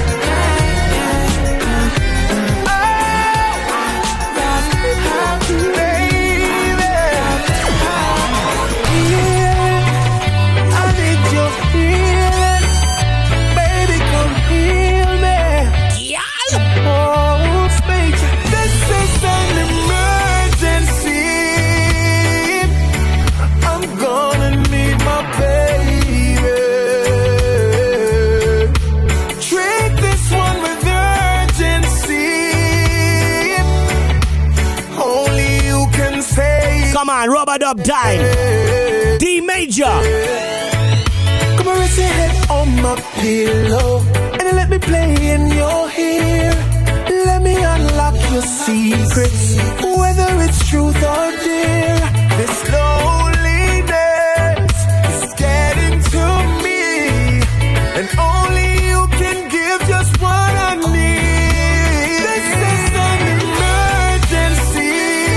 [SPEAKER 9] Come on, rubber dub time. D major.
[SPEAKER 19] Come on, rest your head on my pillow and let me play in your ear. Let me unlock your secrets, whether it's truth or dare. This loneliness is getting to me, and only you can give just what I need. This is an emergency.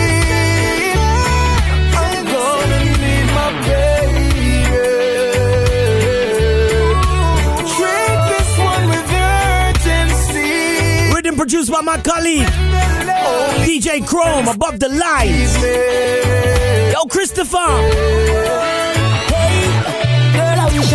[SPEAKER 19] I'm gonna need my baby. Treat this one with urgency.
[SPEAKER 9] Rhythm produced by my colleague D J Chrome, above the lights. Yo, Christopher.
[SPEAKER 19] Hey, girl, I wish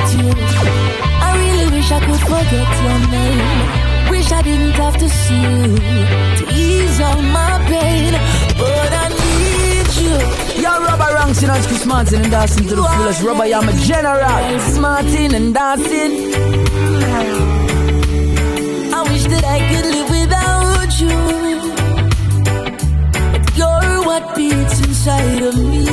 [SPEAKER 8] with you. I really wish I could forget your name. Wish I didn't have to see you to ease all my pain, but I need you.
[SPEAKER 20] Yo, Rubber Ranks, you know, it's Chris Martin and dancing to the fullest. Rubber, I'm a general. Martin and dancing.
[SPEAKER 8] I wish that I could live without you, but you're what beats inside of me.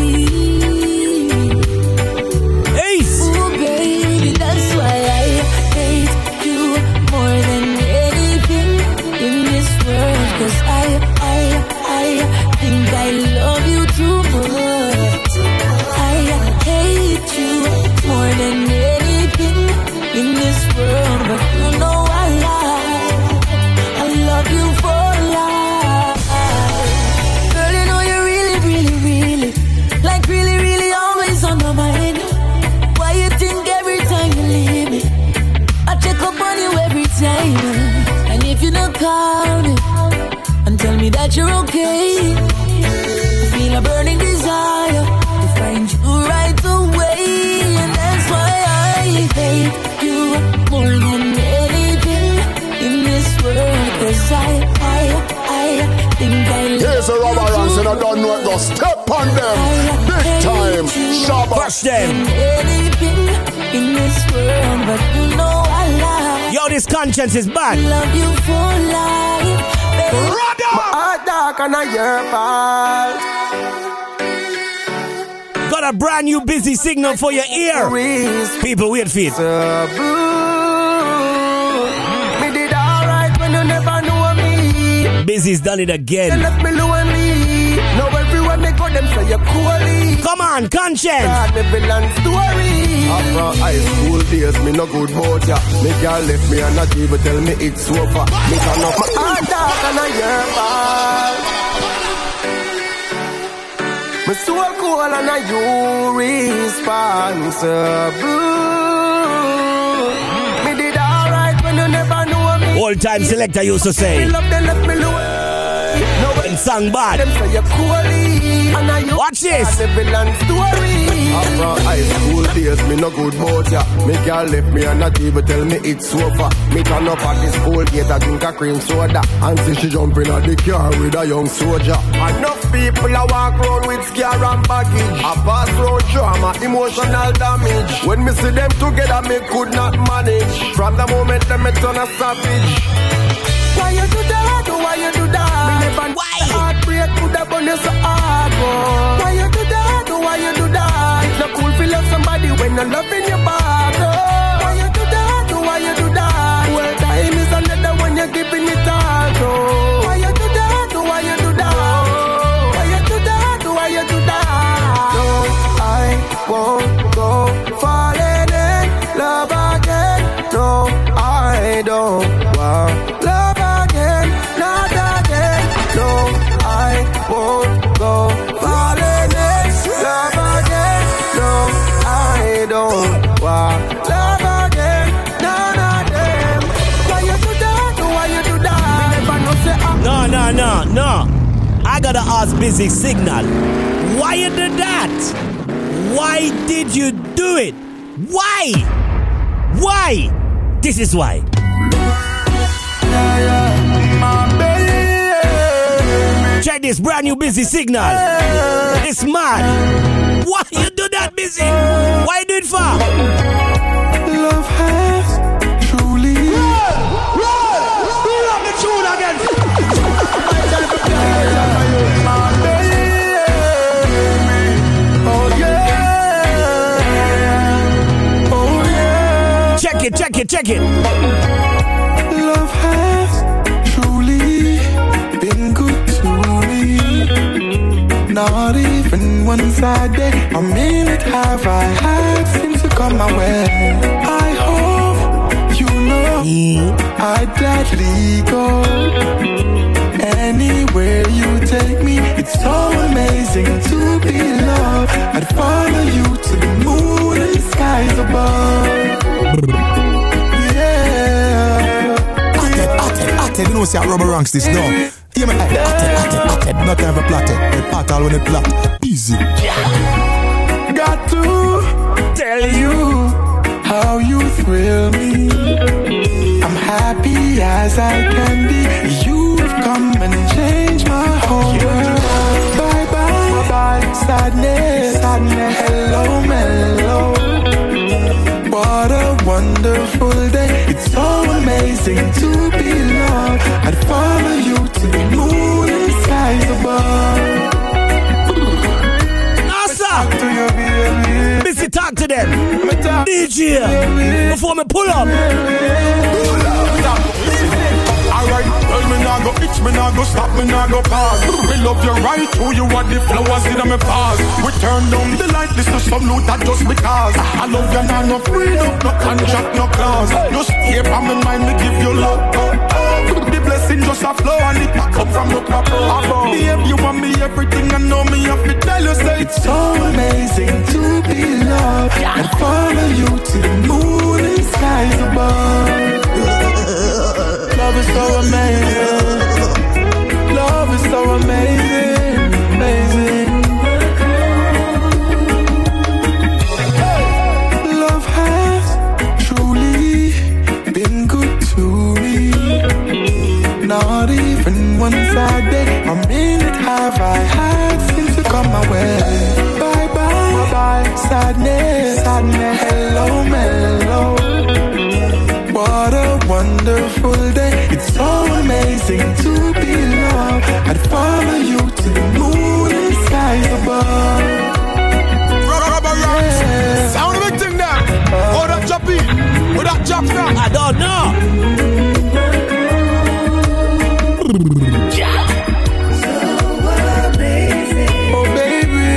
[SPEAKER 9] Ace.
[SPEAKER 8] Oh, baby, that's why I hate you more than anything in this world. 'Cause I, I, I think I love you too much. I hate you more than anything in this world, but you know I lie. I love you for life. Girl, you know you're really, really, really, like really, really always on my mind. Why you think every time you leave me, I check up on you every time? And if you don't call me and tell me that you're okay, I feel a burning desire to find you right away. And that's why I hate you more than anything in this world. 'Cause I, I, I think I love
[SPEAKER 21] Here's a Rubber Ranks and I don't know it, go step on them. Big time, sharp.
[SPEAKER 9] Crush them.
[SPEAKER 8] anything in this world, but you know I lie.
[SPEAKER 9] Yo, this conscience is bad.
[SPEAKER 8] Love you for life, baby.
[SPEAKER 21] Brother!
[SPEAKER 19] My heart dark and I your fault.
[SPEAKER 9] Got a brand new busy signal for your ear. People, wait for it.
[SPEAKER 19] Me did alright when you never knew me.
[SPEAKER 9] Busy's done it
[SPEAKER 19] They
[SPEAKER 9] again.
[SPEAKER 19] left me lonely. Now everywhere me go, them say you're coolly.
[SPEAKER 9] Come on, conscience.
[SPEAKER 19] God, me villain story. After high school days, me no good about ya. Me girl left me and not even tell me it's over. Me turn up my heart dark and I your fault. My soul cool and I you responsible. Me did alright when you never knew me.
[SPEAKER 9] Old time selector used to say.
[SPEAKER 19] Me love them, left me lonely.
[SPEAKER 9] And sang bad.
[SPEAKER 19] Them say you're coolly. And I you
[SPEAKER 9] Watch this.
[SPEAKER 19] the villain story. After high school days, me no good about ya. Me girl left me and not even tell me it's over. Me turn up at the school gate, I drink a cream soda. And see she jumping at the car with a young soldier. Enough people a walk round with scare and baggage. I pass round trauma, emotional damage. When me see them together, me could not manage. From the moment them me turn a savage. Why you do that? Why you do that? Me never
[SPEAKER 9] Why?
[SPEAKER 19] heartbreak could have done you so hard. Boy. Why you do that? Why you do that? It's not cool to love somebody when you're loving your back. Oh. Why you do that? Why you do that? Well, time is another when you're giving it all. Oh. Why you do that? Why you do that? Why you do that? Why you do that? No, I won't go falling in love again. No, I don't want love again, not again. No, I won't go falling in love again. No, I don't want love again, none of them. Why you do that? Why you do that? Me never know say I.
[SPEAKER 9] No, no, no, no. I gotta ask Busy Signal. Why you did that? Why did you do it? Why? Why? This is why. Check this brand new Busy Signal. It's mad. Why you do that, Busy? Why you do it for?
[SPEAKER 19] Love has truly.
[SPEAKER 21] Pull up the tune again.
[SPEAKER 19] Oh yeah. Oh yeah.
[SPEAKER 9] Check it, check it, check it.
[SPEAKER 19] Love has truly been good to me. Not even one sad day, a minute have I had since you come my way. I hope you know I'd gladly go anywhere you take me. It's so amazing to be loved. I'd follow you to the moon and the skies above.
[SPEAKER 22] You know, see how Rubber Ranks this now. You mean, atted, atted, atted, not ever plotted. They pat all when they plot. Easy.
[SPEAKER 19] Got to tell you how how you thrill me. I'm happy as I can be. You've come and changed my whole world. Bye bye, bye, sadness, sadness. Hello, mellow. What a wonderful day. It's so amazing to be loved. I'd follow you to the moon and skies above.
[SPEAKER 9] Missy, talk to them. D J, before me pull up.
[SPEAKER 19] Alright, well, me nah go itch, me nah go stop, me nah go pause. Me love you right through you are the flowers in my past. We turn down the light, this is some loot that just because I love you now, no freedom, no contract, no clause. Just keep on my mind, me give you love. The blessing just a flow and it come from the top above. Babe, you want me everything, I know me have to tell you, say it's so amazing to be loved. And follow you to the moon and skies above. Love is so amazing. Love is so amazing, amazing. Hey. Love has truly been good to me. Not even one sad day, a minute have I had since you come my way. Bye bye, bye, sadness, sadness. Hello, mellow. What a wonderful day. It's so amazing to be loved. I'd follow you to the moon and skies above.
[SPEAKER 21] Rubber Ranks. Sound of a thing there. Oh, that choppy. Oh, that chop now.
[SPEAKER 9] I don't know.
[SPEAKER 19] Oh, baby.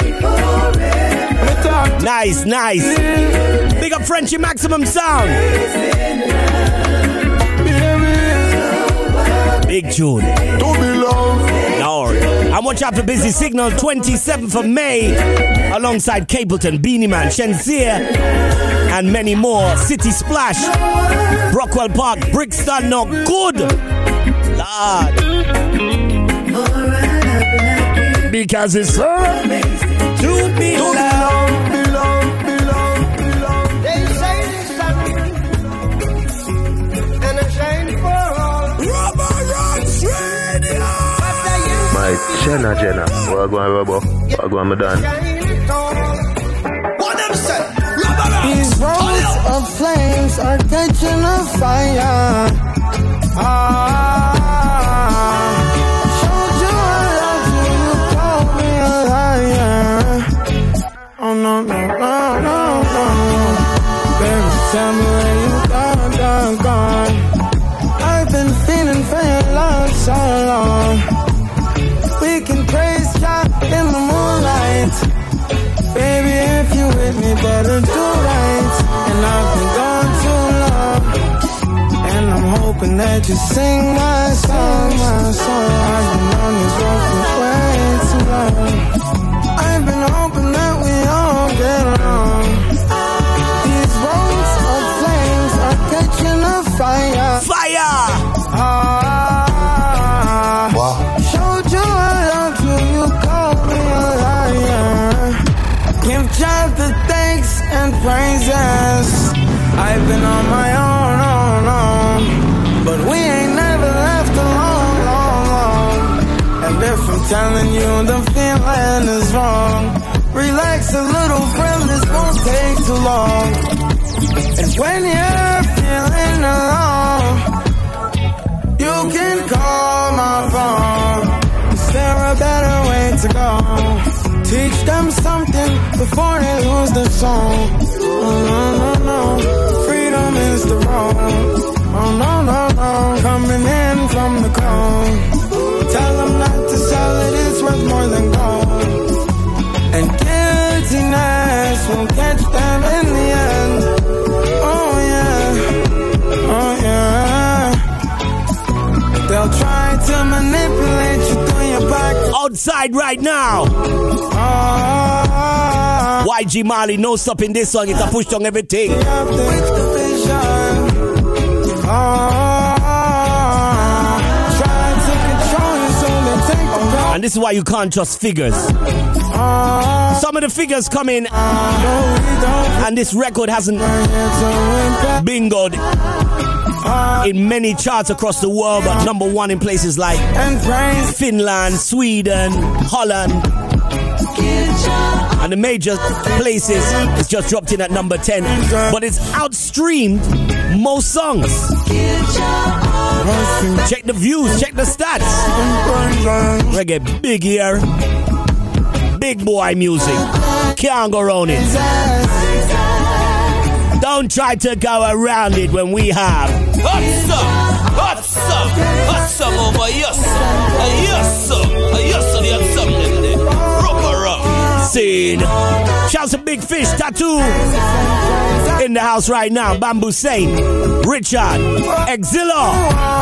[SPEAKER 9] Nice, nice. Big up Frenchy Maximum Sound. Big tune.
[SPEAKER 21] Don't be low.
[SPEAKER 9] No. And watch out for Busy Signal, twenty-seventh of May, alongside Capleton, Beanie Man, Shenseea, and many more. City Splash, Brockwell Park, Brixton, no good. Lord.
[SPEAKER 21] Because it's so amazing
[SPEAKER 9] to be loved.
[SPEAKER 21] Be loved, be loved, be loved.
[SPEAKER 19] They say this and a shine for all.
[SPEAKER 21] Rubber Ranks Radio.
[SPEAKER 3] My Jenna Jenna, what go on Robo? What go on Madan?
[SPEAKER 19] What them say? These roads of flames are catching a fire. Ah. Oh no, no, no, no, no. Baby, tell me where you gone, gone, gone. I've been feeling for your love so long. We can praise God in the moonlight. Baby, if you with me, better do right. And I've been gone too long. And I'm hoping that you sing my song, my song. I've been on this road for way too long. I've been hoping that we all get along. These roads of flames are catching a fire.
[SPEAKER 9] Fire!
[SPEAKER 19] Ah, wow. Showed you I love you, you called me a liar. Give God the thanks and praises. I've been on my own, on, on. But we ain't never left alone, long, long. And if I'm telling you the feeling is wrong, relax a little, friend, this won't take too long. And when you're feeling alone, you can call my phone. Is there a better way to go? Teach them something before they lose the song. Oh no, no, no, freedom is the road. Oh no, no, no, coming in from the cold. Tell them not to sell it, it's worth more than gold. And guiltiness will catch them in the end. Oh yeah, oh yeah. They'll try to manipulate you through your back.
[SPEAKER 9] Outside right now.
[SPEAKER 19] Oh,
[SPEAKER 9] Y G Marley, no stopping this song, it's a push on everything.
[SPEAKER 19] Oh,
[SPEAKER 9] And this is why you can't trust figures.
[SPEAKER 19] Oh,
[SPEAKER 9] Some of the figures come in, and this record hasn't bingoed in many charts across the world, but number one in places like Finland, Sweden, Holland, and the major places. It's just dropped in at number ten, but it's outstreamed most songs. Check the views, check the stats. Reggae big here, big boy music, can't go around it. Don't try to go around it when we have
[SPEAKER 2] What's up? What's up? What's up over yes sir? Yes sir. Yes sir. There's something there. Rubber up.
[SPEAKER 9] Scene. Shouts to Big Fish Tattoo in the house right now. Bamboo Saint, Richard, Exilla.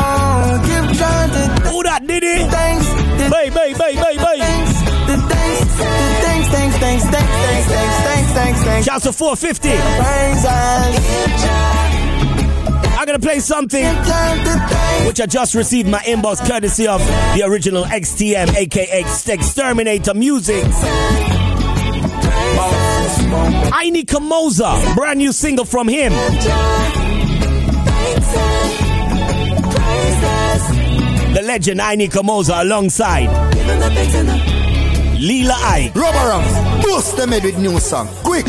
[SPEAKER 9] Who that did it? Bay, bay, bay, bay, bay.
[SPEAKER 19] Thanks, thanks, thanks, thanks, thanks, thanks, thanks, thanks, thanks.
[SPEAKER 9] Shouts to four fifty. I'm gonna play something which I just received in my inbox courtesy of the original X T M, aka Exterminator Music. Aini Kamoza, brand new single from him. The legend Aini Kamoza alongside Lila Ike.
[SPEAKER 21] Rubber Ranks, boost them with new song, quick.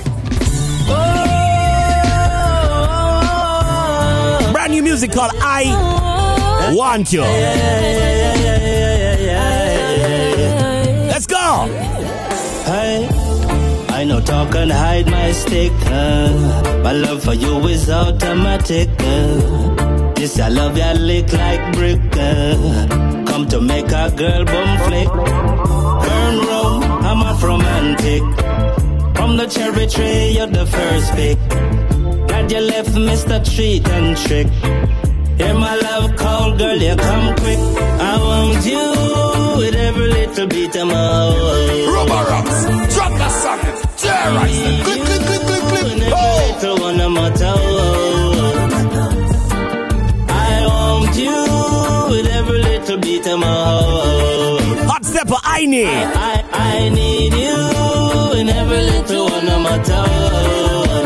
[SPEAKER 9] Brand new music called I Want You. Let's go.
[SPEAKER 15] Hey, I know talk and hide my stick. Uh, my love for you is automatic. Uh, this I love ya lick like brick. Uh, come to make a girl bum flick. Burn rum, I'm a romantic. From the cherry tree, you're the first pick. Glad you left Mister Treat and Trick. Hear my love call, girl, you come quick. I want you with every little beat of my heart.
[SPEAKER 21] Rubber Ranks, drop that song, terrorize them. Click, click, click, click, click. Oh.
[SPEAKER 15] Little one of my toe. I want you with every little beat of my heart.
[SPEAKER 9] Hot stepper, I need.
[SPEAKER 15] I, I, I need you in every little one of my toes.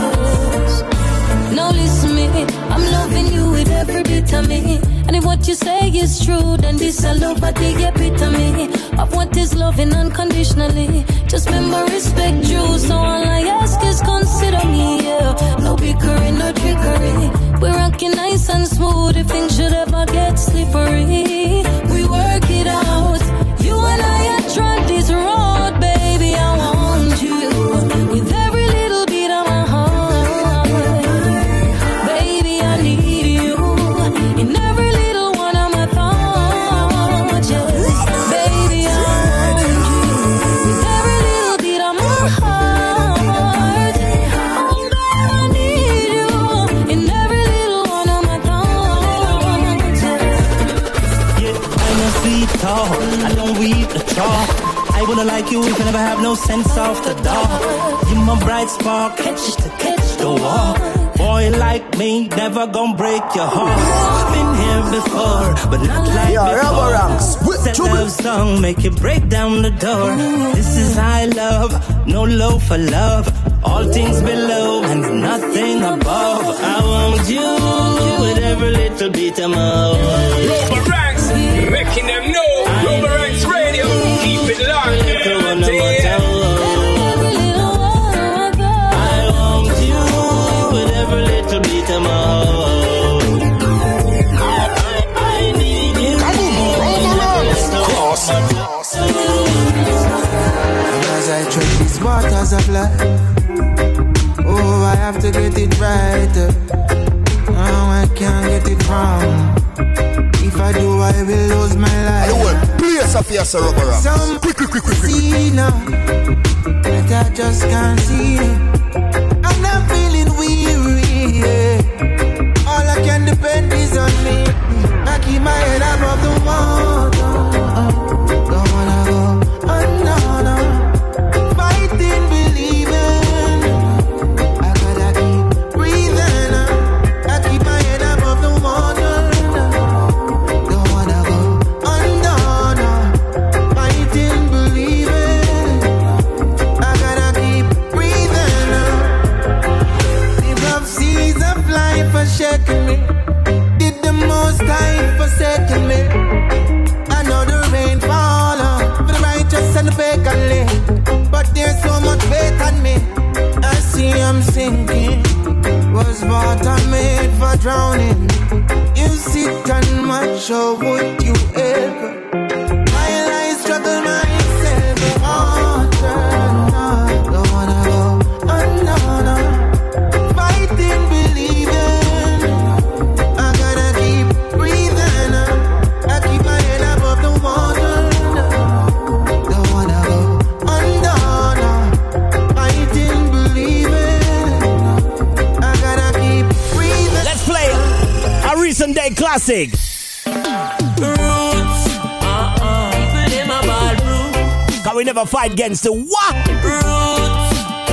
[SPEAKER 8] Now listen me, I'm loving you with every bit of me. And if what you say is true, then this I love at the epitome of what is loving unconditionally. Just remember respect you, so all I ask is consider me, yeah. No bickering, no trickery. We're rocking nice and smooth, if things should ever get slippery. We work it out, you and I have tried this road, baby, I want you with every little beat of my heart. Baby, I need you in every little one of my thoughts. Yes, baby, I want you with every little beat of my heart. Oh, girl, I need you in every little one of my thoughts.
[SPEAKER 15] Yeah, I'm a sweet talk, I don't weep the talk. I wouldn't like you if I never have no sense of the dark. You my bright spark, catch to catch the walk. Boy like me, never gonna break your heart. Been here before, but not like
[SPEAKER 21] yeah,
[SPEAKER 15] before. Set love song, make you break down the door. This is high love, no low for love. All things below and nothing above. I want you with every little beat of my heart.
[SPEAKER 12] Rubber Ranks, making them know. Rubber Ranks Radio, keep it locked.
[SPEAKER 15] I want you with every little beat of my heart. I need you.
[SPEAKER 19] As I tread these waters of life, oh, I have to get it right. Oh, I can't get it wrong. If I do, I will lose my life.
[SPEAKER 21] Place of your rubber ranks.
[SPEAKER 19] Some quick, quick, quick, quick, quick. See now, but I just can't see. And I'm feeling weary. Yeah. All I can depend is on me. I keep my head above the water. Don't wanna go under. Fighting, believing. I gotta keep breathing. I keep my head above the water. Don't wanna go under. Fighting, believing. was bought and made for drowning. You sit and watch, how would you ever? While I struggle myself, water, no, don't wanna go under, fighting, believing. I gotta keep breathing. I keep my head above the water. Don't wanna go under, fighting, believing. I gotta keep breathing.
[SPEAKER 9] Let's play a recent day classic.
[SPEAKER 11] Roots, uh-uh, play my ball, roots.
[SPEAKER 9] Cause we never fight against the what?
[SPEAKER 11] Roots,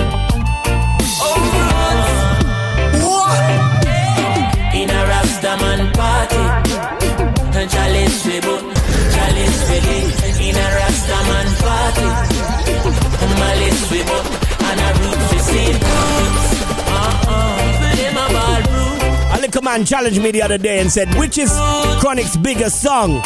[SPEAKER 11] oh roots.
[SPEAKER 9] What?
[SPEAKER 11] In a Rastaman party, and chalice we book, chalice we live. In a Rastaman party, and malice we book, and a roots we see. Roots, uh-uh, play my ball, roots.
[SPEAKER 9] A little man challenged me the other day and said, which is Chronic's biggest song?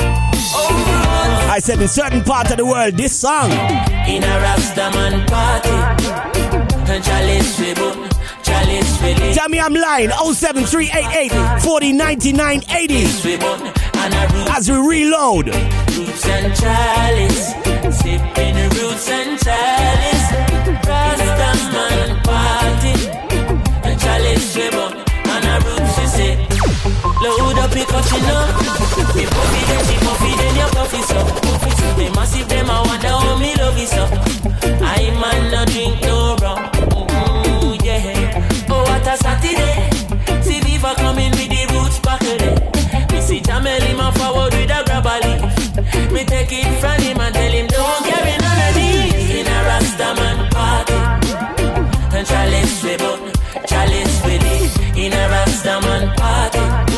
[SPEAKER 9] I said, in certain part of the world, this song.
[SPEAKER 11] In a Rastaman party, and chalice we book, chalice we live.
[SPEAKER 9] Tell me I'm lying. oh seven three eight eight, four oh nine nine eight oh. As we reload.
[SPEAKER 11] Roots and chalice, sipping roots and chalice. Rastaman party, and chalice we book, and a roots we say. Load up your cushion up. We puffy then she puffy then you puffy so. They massive them I wonder how me love you so. I man no drink no rum. Ooh, yeah. Oh what a Saturday. See Viva coming with the roots back there. We see Jamel him and forward with a grabber leaf. We take it from him and tell him don't carry none of these. In a Rastaman party. And chalice we both, chalice we live. In a Rastaman party.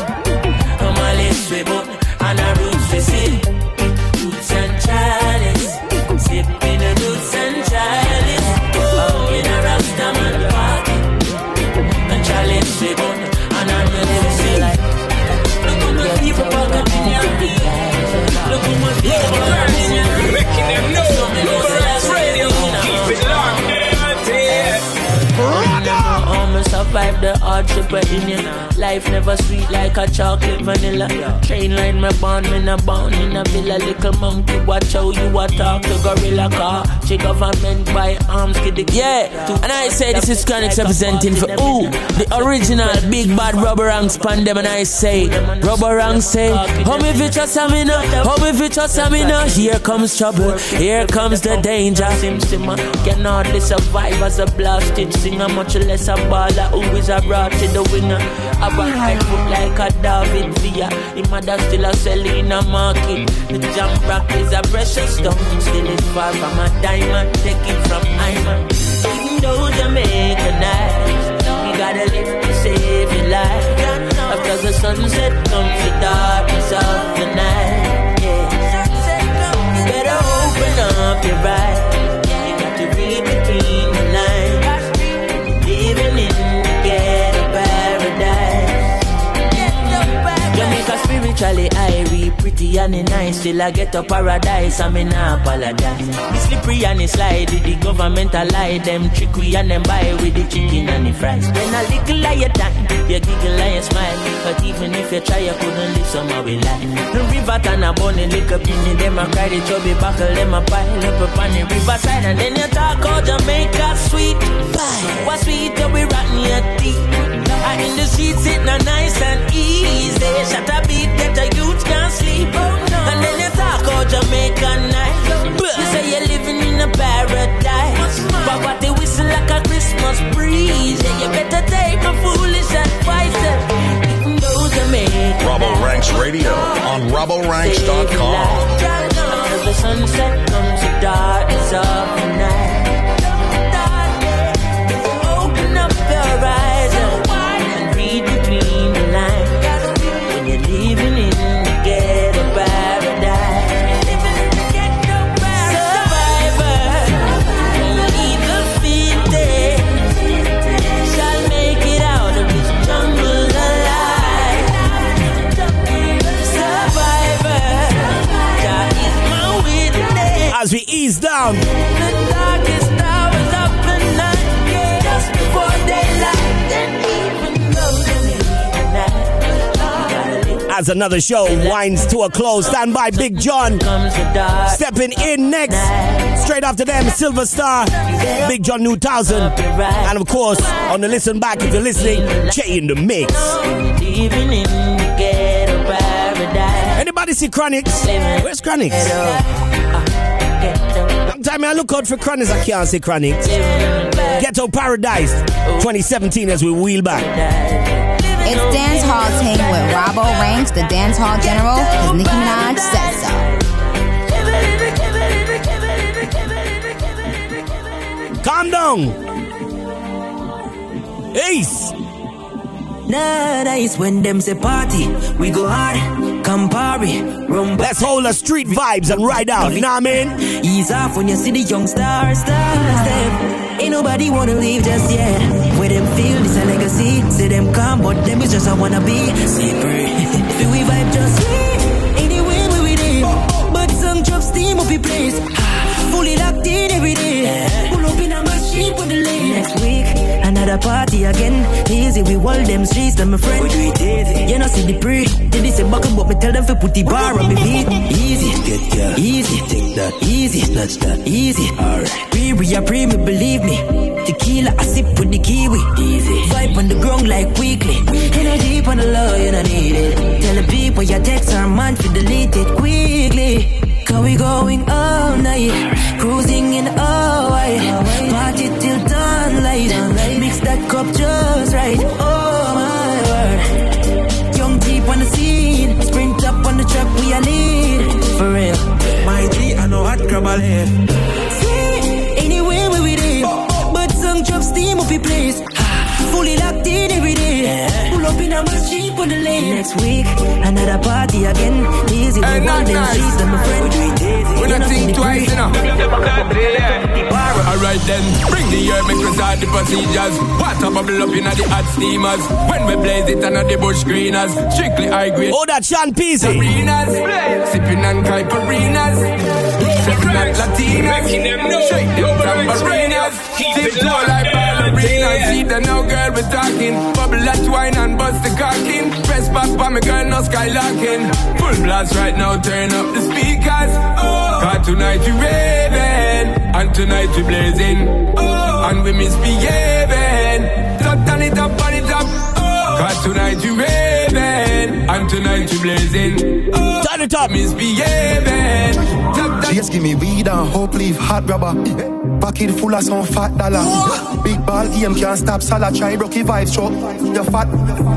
[SPEAKER 11] We both and our roots we see. Roots and chalice, sipping the roots and chalice. Oh, in a Rastaman party, and chalice we both and our roots we see. Look at my people walking in your feet. Look at my people walking in your feet.
[SPEAKER 12] Making them know. Loverance Radio, keep it locked.
[SPEAKER 11] I'ma survive the hardship in you. Life never sweet like a chocolate vanilla. Train line me born, me na born in a villa. Little monkey watch how you a talk to gorilla car. She government by arms kid the
[SPEAKER 1] yeah. And I say this is Chronic's representing for ooh, the original big bad Rubber Ranks Pandem. And I say Rubber Ranks say, how me fit trust me now? How me fit trust me now? Here comes trouble, here comes the danger.
[SPEAKER 11] Sim simmer cannot survive as a blasted singer. Much less a baller who is a brought to the winger. A right foot like a David Villa. The mother still a selling a market. The jam rock is a precious stone. Still is far from a diamond. Take it from Iman. Even though Jamaica nice, we gotta live to save your life. After the sunset comes the darkness of the night. Yeah. Better open up your eyes. You got to read between the lines. Living in the ghetto paradise. Jamaica spiritually irie, pretty and nice. Till I get to paradise, I mean I apologize. Be slippery and it slide, with the government a lie. Them trickery and them buy with the chicken and the fries. When a little lie you time, you giggle and you smile. But even if you try, you couldn't live somehow we lie. The river and a bunny lick up in it. Them a cry, the chubby buckle, them a pile up upon the riverside. And then you talk about Jamaica sweet. What sweet that we rotten your teeth. I in the streets sitting nice and easy. Shut a beat that the youth can't sleep. And then you talk about Jamaica night. You say you're living in a paradise, but what they whistle like a Christmas breeze. Yeah, you better take my foolish advice. Even though Jamaica
[SPEAKER 4] Robbo Ranks Radio on Robbo Ranks dot com.
[SPEAKER 11] After the sunset comes the darkness of the night. Open up your eyes and read between the lines. When you're living in the ghetto paradise. Survivor, leave the fitted, shall make it out of this jungle alive. Survivor, that is my witness.
[SPEAKER 9] As another show winds to a close, stand by Big John. Stepping in next. Straight after them, Silver Star, Big John New Thousand. And of course, on the listen back, if you're listening, Jay in the mix. Anybody see Chronics? Where's Chronics? Long time I look out for Chronics, I can't see Chronics. Ghetto Paradise, twenty seventeen as we wheel back.
[SPEAKER 5] It's Dance Hall Ting with Robbo Ranks, the Dance Hall General, because Nicki Minaj said
[SPEAKER 9] so. Calm down. Ace.
[SPEAKER 13] Nah, nice when them say party. We go hard, Campari, rum.
[SPEAKER 9] Let's hold the street vibes and ride out, you know what I mean?
[SPEAKER 13] Ease off when you see the young stars, stars, them. Ain't nobody wanna leave just yet. Where them feel this a legacy. Say them calm, but them is just I wanna be. Slippery. Feel we vibe just sweet. Anywhere where we live. But some drop steam up the place. Fully locked in every day. Pull up in a machine for the lane. Next week, another party again. Easy, we wall them streets, them my friend. We do it easy. You know, see the pre. They say buckle, but me tell them to put the bar on me beat. Easy, get yeah. Easy, take that. Easy, snatch that. Easy, alright. Pre, we are pre, me believe me. Tequila, I sip with the kiwi. Easy. Vibe on the ground like weekly. Energy on the low, you don't need it. Tell the people your text are man to delete it quickly. Cause we going all night, cruising in all white, party till dawnlight, mix that cup just right, oh my word. Young deep on the scene, sprint up on the track we are lead, for real. My G, I know hot crab all here. See, anywhere where we live, but some drop steam up the place, fully locked in every day. Pull up in a machine for the lane. Next week, another party again. Easy, we want them streets, them my friend.
[SPEAKER 12] We don't think twice, you know. Alright then, bring the air, make us start the procedures. Water bubble up in the hot steamers. When we blaze it under the bush greeners. Strictly high grade.
[SPEAKER 9] Oh, that Sean Peasy.
[SPEAKER 12] Arenas, sipping on caipirinhas. Sipping on Latinas. Shake them tambarinas. Tip toe like ballerinas. See the now girl we talking. Bubble that wine and bust the cocking. Press back for me girl, no skylarking. Full blast right now, turn up the speakers. Oh, cause tonight we raving, and tonight we blazing. Oh, and we misbehaving. Top, turn it up, turn it up. Oh, cause tonight we raving, and tonight we blazing. Oh,
[SPEAKER 9] turn it up,
[SPEAKER 12] misbehaving. Top, top.
[SPEAKER 17] Just give me weed and hope leave hot rubber. Pocket full of some fat dollar. Big ball game can't stop Salah. Try rocky vibes, show the fat.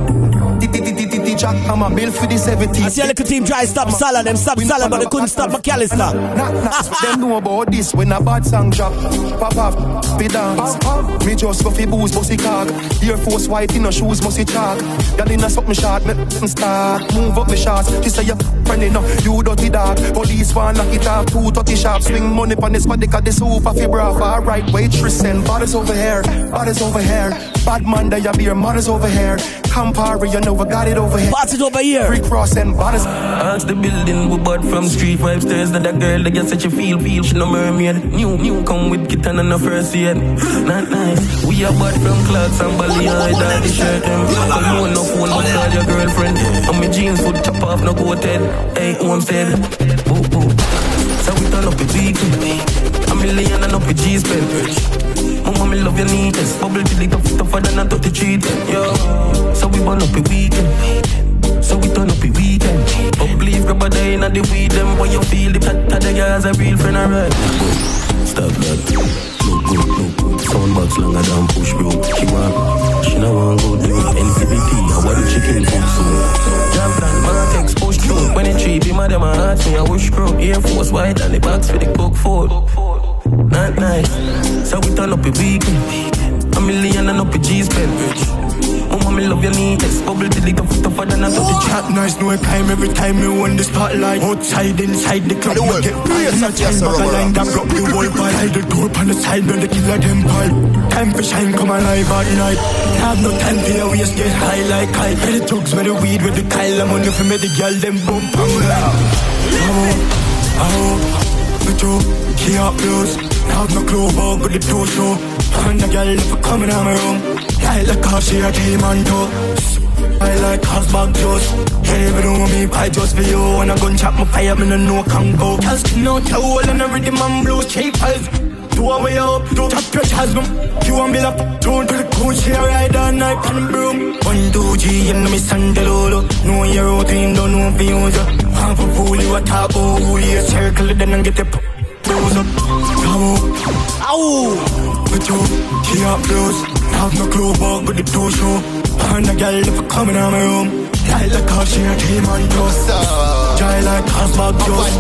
[SPEAKER 17] I'm a bill for the seventy.
[SPEAKER 9] I see a little team try to stop Salah. Them stop Salah, but they couldn't stop McAllister.
[SPEAKER 17] Them know about this when a bad song drop. Pop up, be dance. Me just go fi booze, bossy cock. Air Force white in no shoes, musty chalk. Y'all in a something short, me start. Move up me shots. She say you friend enough, you dirty dog. Police want lock it up, two thirty sharp. Swing money pon this body, cause the super fi brav. Alright, waitress and bodies over here, bodies over here. Bad man, they a beer, mothers over here. Campari, you know we got it over here.
[SPEAKER 9] Pass it over here.
[SPEAKER 17] Free cross and bodies.
[SPEAKER 13] Ask the building, we bought from street five stairs. That a girl that just said she feel, feel, she no mermaid. New, new, come with kitten and the first aid. Not nice. We are bought from clothes and Bali, I die the shirt. Them. Cause you want no phone, but call your girlfriend. And my jeans would chop off, no go head. Hey, home said. Boo, boo. So we turn up the weekend. A million and up the G spend. Mama, me love your neatness. Bubble till it tougher than a dirty cheat. Yo, so we burn up the weekend. So we turn up the weekend. Up leave, grab a day in the weed. Them when you feel the tat tat the guys a real friend alright. Stop that. Look good, look good. Soundbox longer than push bro. She want, she no want go do N C B T. I want the chicken food soon. Jump down, Martex push through. When it cheap, him and them a heart me a wish crow. Air Force white and the box for the cook food. Not nice. So we turn up a weekend. A million and up a G spend. Mama, me love your neatness. Bubble till it tougher than a dirty chat.
[SPEAKER 19] Nice, no time every time you won the spotlight. Outside, inside the club, you get praise. Not time, but I line that rock the whole pile. Hide the dope on the side, when the killer them pile. Time for shine, come alive at night. Have no time for your waist, get high like high. Where the drugs, where the weed, where the Kyle. I'm on you for me, the girl, them boom, bang, like. Oh, oh, but you, she up close. Now no clue about the door show. And the girl, if I come in my room. I like how she a team on toe.
[SPEAKER 11] I like house back just. You never know me, I just for you. When I gun chop my fire, me no know can go. Can't skin out your hole and I rhythm and blues cheap eyes. Do a way up, do tap your chasm. You want me up, don't do the coach here, ride all night on the broom. One, two, G, you know me sandalolo. Know your routine, don't know if you use it. Half a fool, you a top, oh, you circle it, then and get the pose up. Come on, ow, but you, she up close. Have no clue about with the two show. And the girl if I come in my room. Like the car, she a team on toast. Try like house back just.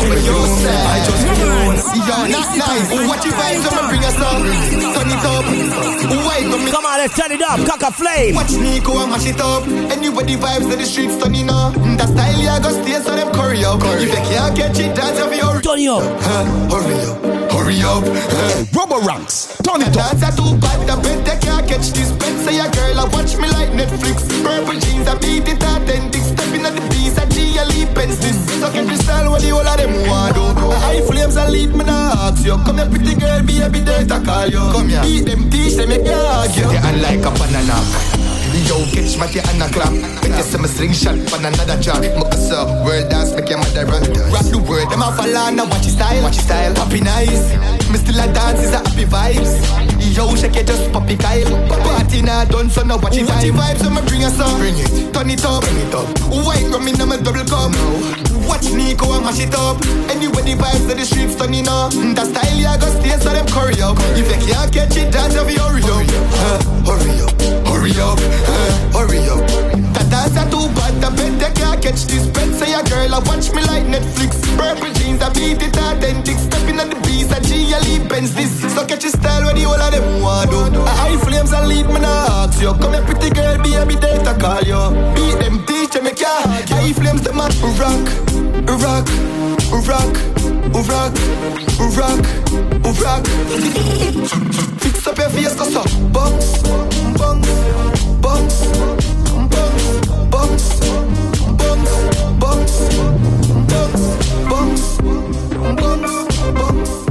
[SPEAKER 11] I just know.
[SPEAKER 14] Yo, not nice. What you vibes, I'ma bring us up. Turn it up. Wait for me.
[SPEAKER 9] Come on, let's turn it up. Cock a flame.
[SPEAKER 14] Watch Nico and mash it up. Anybody vibes to the streets, turn it up. That style, yeah, go stay so them curry up. If you can't catch it, dance up your
[SPEAKER 9] turn it up.
[SPEAKER 14] Hurry up. Hurry up.
[SPEAKER 22] Rubber Ranks. Turn it up.
[SPEAKER 14] Dance are too bad. I bet they can't catch this. Bet say a girl, I watch me like Netflix. Purple jeans, I beat it authentic. Stepping at the piece, I G L E pencils. So can you style what the whole of them want do? High flames, I lead me now ask you. Come here, pretty girl, be a bit there to call you. Come here, beat them, teach them, make you argue.
[SPEAKER 22] Yeah, and like a banana. Yo, catch my tea and a clap. Bet you see me string shot on another track. Muckus up, world dance, make your mother run. Rap the word, them a follow now, watch your style. Watch your style, happy nice. Me still a dance, is a happy vibes. Yo, shake it, just pop it, Kyle. Party now done, so now watch your vibes. Watch your vibes, I'ma bring us up. Bring it, turn it up, bring it up. White rum in my double cup. Watch Nico and mash it up. Anyway, the vibes to the streets turning up. That style, yeah, go stay, so them curry up. If you can't catch it, dance up, hurry up. Hurry up, hurry up. Uh, hurry up. That dance are too bad. I bet they can't catch this. Bet say a girl, I watch me like Netflix. Purple jeans, I beat it authentic. Stepping at the beast, I G L E pens this. So catch your style where the whole of them want do. High flames, I lead me now ask you. Come here, pretty girl, be a bit there to call you. Beat them, teach them, make ya. High flames, them a rock, rock, rock, rock, rock, rock. Fix up your face, cause up, box, box. Bounce, bounce, bounce, bounce, bounce, bounce, bounce,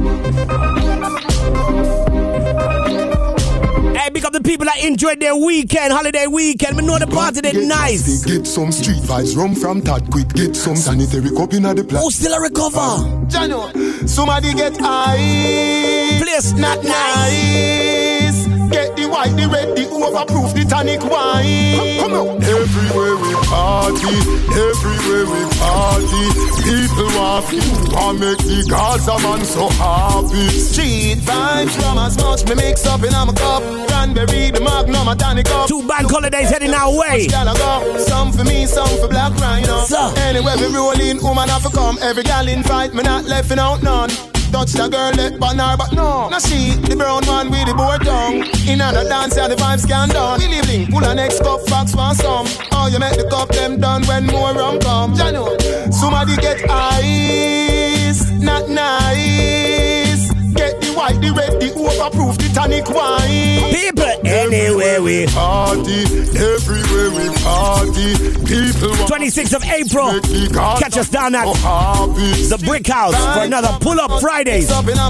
[SPEAKER 22] bounce.
[SPEAKER 9] Hey, big up the people that enjoyed their weekend, holiday weekend. We know the party did nice.
[SPEAKER 22] Get some street vibes, rum from Tad Quick. Get some sanitary cup in the plant.
[SPEAKER 9] Oh, still a recover.
[SPEAKER 14] Jano, somebody get ice.
[SPEAKER 9] Place
[SPEAKER 14] not nice. Get the white, the red, the overproof, the tonic wine.
[SPEAKER 22] Come on. Everywhere we party, everywhere we party. People want you and make the Gaza man so happy.
[SPEAKER 14] Street vibes from as much me mix up in a cup. Cranberry, the magnum, a tonic up.
[SPEAKER 9] Two bank holidays heading our way.
[SPEAKER 14] Some for me, some for Black Rhino. So. Anywhere we roll in, woman have to come. Every gal in fight, me not left out none. Touch the girl, let ban her, but no. Now she, the brown one with the board down. In another dance, yeah, the vibes can done. We live link, pull a next cup, facts want some. Oh, you make the cup them done when more rum come. Jano, somebody get ice, not nice. Get the white, the red, the overproof, the tonic wine.
[SPEAKER 9] People, anywhere we
[SPEAKER 22] party, everywhere we party. People
[SPEAKER 9] twenty-sixth of April. Catch us down at the Brick House for another pull-up Fridays.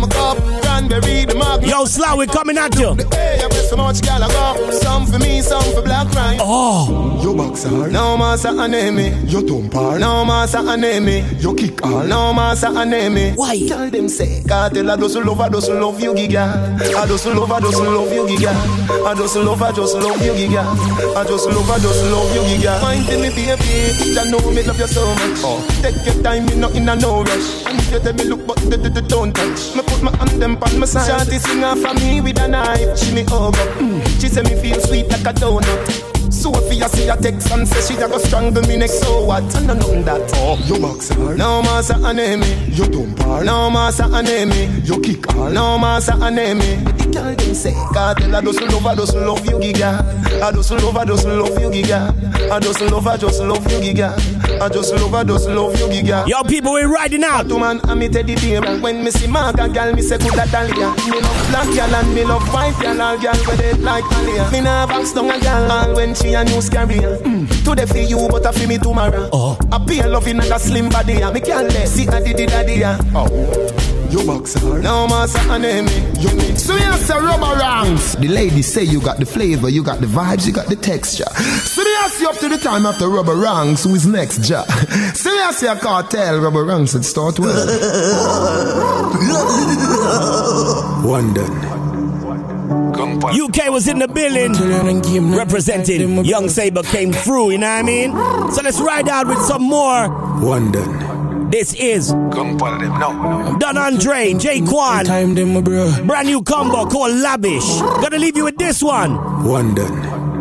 [SPEAKER 9] Yo, Slow, we coming at you.
[SPEAKER 14] Some for me, some for Black Rhino.
[SPEAKER 22] Oh, your box hard.
[SPEAKER 14] No massa anemi.
[SPEAKER 22] Your thump hard.
[SPEAKER 14] No massa anemi.
[SPEAKER 22] Your kick hard.
[SPEAKER 14] No massa anemi.
[SPEAKER 9] Why?
[SPEAKER 14] Tell them say, cartel I just love, I just love you, giga. I just love, I just love you, giga. I just love, I just love you, giga. I just love, I just love you, giga. Mind me, baby, I know me love you so much. Oh. Take your time, me not in a no rush. And if you tell me look, but the, the, the don't touch. Me put my hand them on my side. Shanty sing off for me with a knife. She me over. Mm. She say me feel sweet like a donut. Sophia see a text and say she a go strangle me next. So what? And I know that.
[SPEAKER 22] Oh, your box hard.
[SPEAKER 14] No massa anemi.
[SPEAKER 22] Your thump hard.
[SPEAKER 14] No massa anemi.
[SPEAKER 22] Your kick hard.
[SPEAKER 14] No massa anemi. The girl them say, cartel I just love, I just love you, giga. I just love, I just love you, giga. I just love, I just love you, giga. I just love, I just love you, giga.
[SPEAKER 9] Yo, people, we riding out.
[SPEAKER 14] To man, I'm me teddy bear. When me see Marga girl, me say good Italia. Me love black girl and me love white girl. All girl with it like Alia. Me nah box down a girl. All when she a new carrier. Mm. Today for you, but I feel me tomorrow. Oh. I be a loving and a slim body. Me can't let see a diddy daddy. Oh. You boxer.
[SPEAKER 10] No master enemy. You need.
[SPEAKER 14] So you say rubber ranks. The ladies say you got the flavor, you got the vibes, you got the texture. So they ask you up to the time after rubber ranks, who is next, ja? So you say a cartel, rubber ranks and start well. One done.
[SPEAKER 9] U K was in the building, representing. Young Saber came through, you know what I mean? So let's ride out with some more.
[SPEAKER 14] One done.
[SPEAKER 9] This is Don Andre, J Quan. Brand new combo called Lavish. Gonna leave you with this one.
[SPEAKER 14] One done.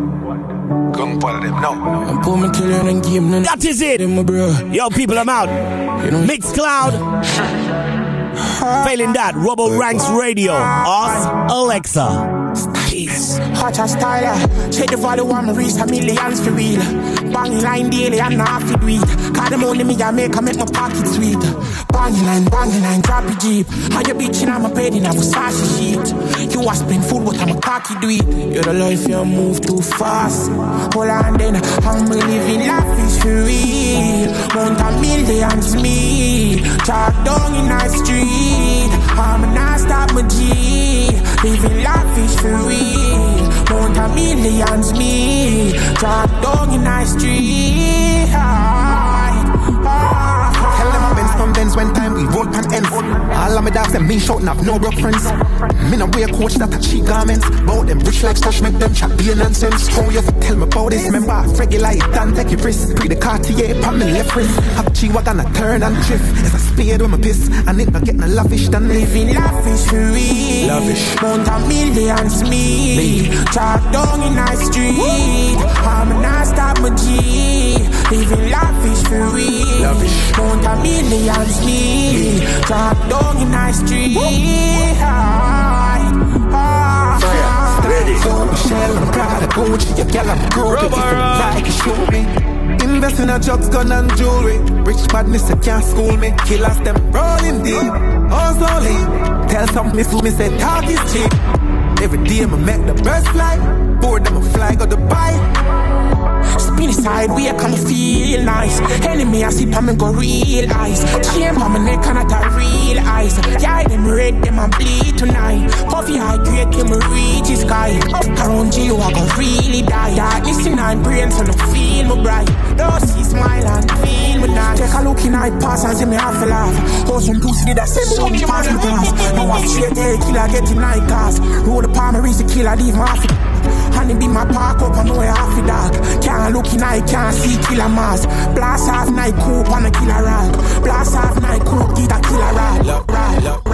[SPEAKER 9] That is it. Yo, people, I'm out. Mixcloud. Failing that, Robo Ranks Radio. Ask Alexa.
[SPEAKER 16] Peace. Hot as style. Check the value one, reach a millions for real. Bang line daily and half it do it. Cause the money me I make, I make my pocket sweet. Bang line, bang line, drop a jeep. And you bitchin', I'm a bed in a Versace sheet. You a spend food, but I'm a cocky do it. You're the life, you move too fast. Hold on then, I'm living life is for real. Mount a millions me. Talk down in the street. I'm not stop my G. Living life is for real. Mount a millions me. Talk down in the street.
[SPEAKER 17] Tell them I've been some bends when time we roll pan ends. All of my dogs and me shouting up no broke friends. Me no wear coach that a cheap garments. Bout them rich like stash make them chat be a nonsense. How you tell me about this? Remember regular it done take your wrist. Pre the Cartier pop me left wrist. Have a G-Wagon a turn and drift. It's a spade with my piss. And it not get no lavish than
[SPEAKER 16] living lavish for real.
[SPEAKER 17] Lavish.
[SPEAKER 16] Mount a millions me. Talk down in the street. I'm not stop my G. Living lavish for real.
[SPEAKER 17] Lavish.
[SPEAKER 16] Mount a millions me. Talk down in the street.
[SPEAKER 17] Ready. So Michelle, I'm proud of Gucci. Your girl, I'm good. If you like, you show me. Invest in a drugs, gun and jewelry. Rich badness, you can't school me. Killers, them rolling deep. Also lean. Tell some miss who me say talk is cheap. Every day I make the birds fly. Board them a fly, got the buy.
[SPEAKER 16] Spin side way, come feel nice. Enemy I see pa me go real eyes. Chain pa my neck and not a real eyes. Yeah, them red, them a bleed tonight. Puffy high grade, them reach the sky. Up around you, I go really die. Yeah, listen and brain so no feel me bright. Don't see smile and feel me nice. Take a look in eye pass and see me half a laugh. How some pussy did I say me won't pass me class. Now I'm straight there, killer getting night cars. Roll the palm, reach the killer, leave my half. And it be my park up and know I half it dark. Can't look in eye, can't see killer mass. Blast off night coop on a killer rag. Blast off night coop, get a killer rag.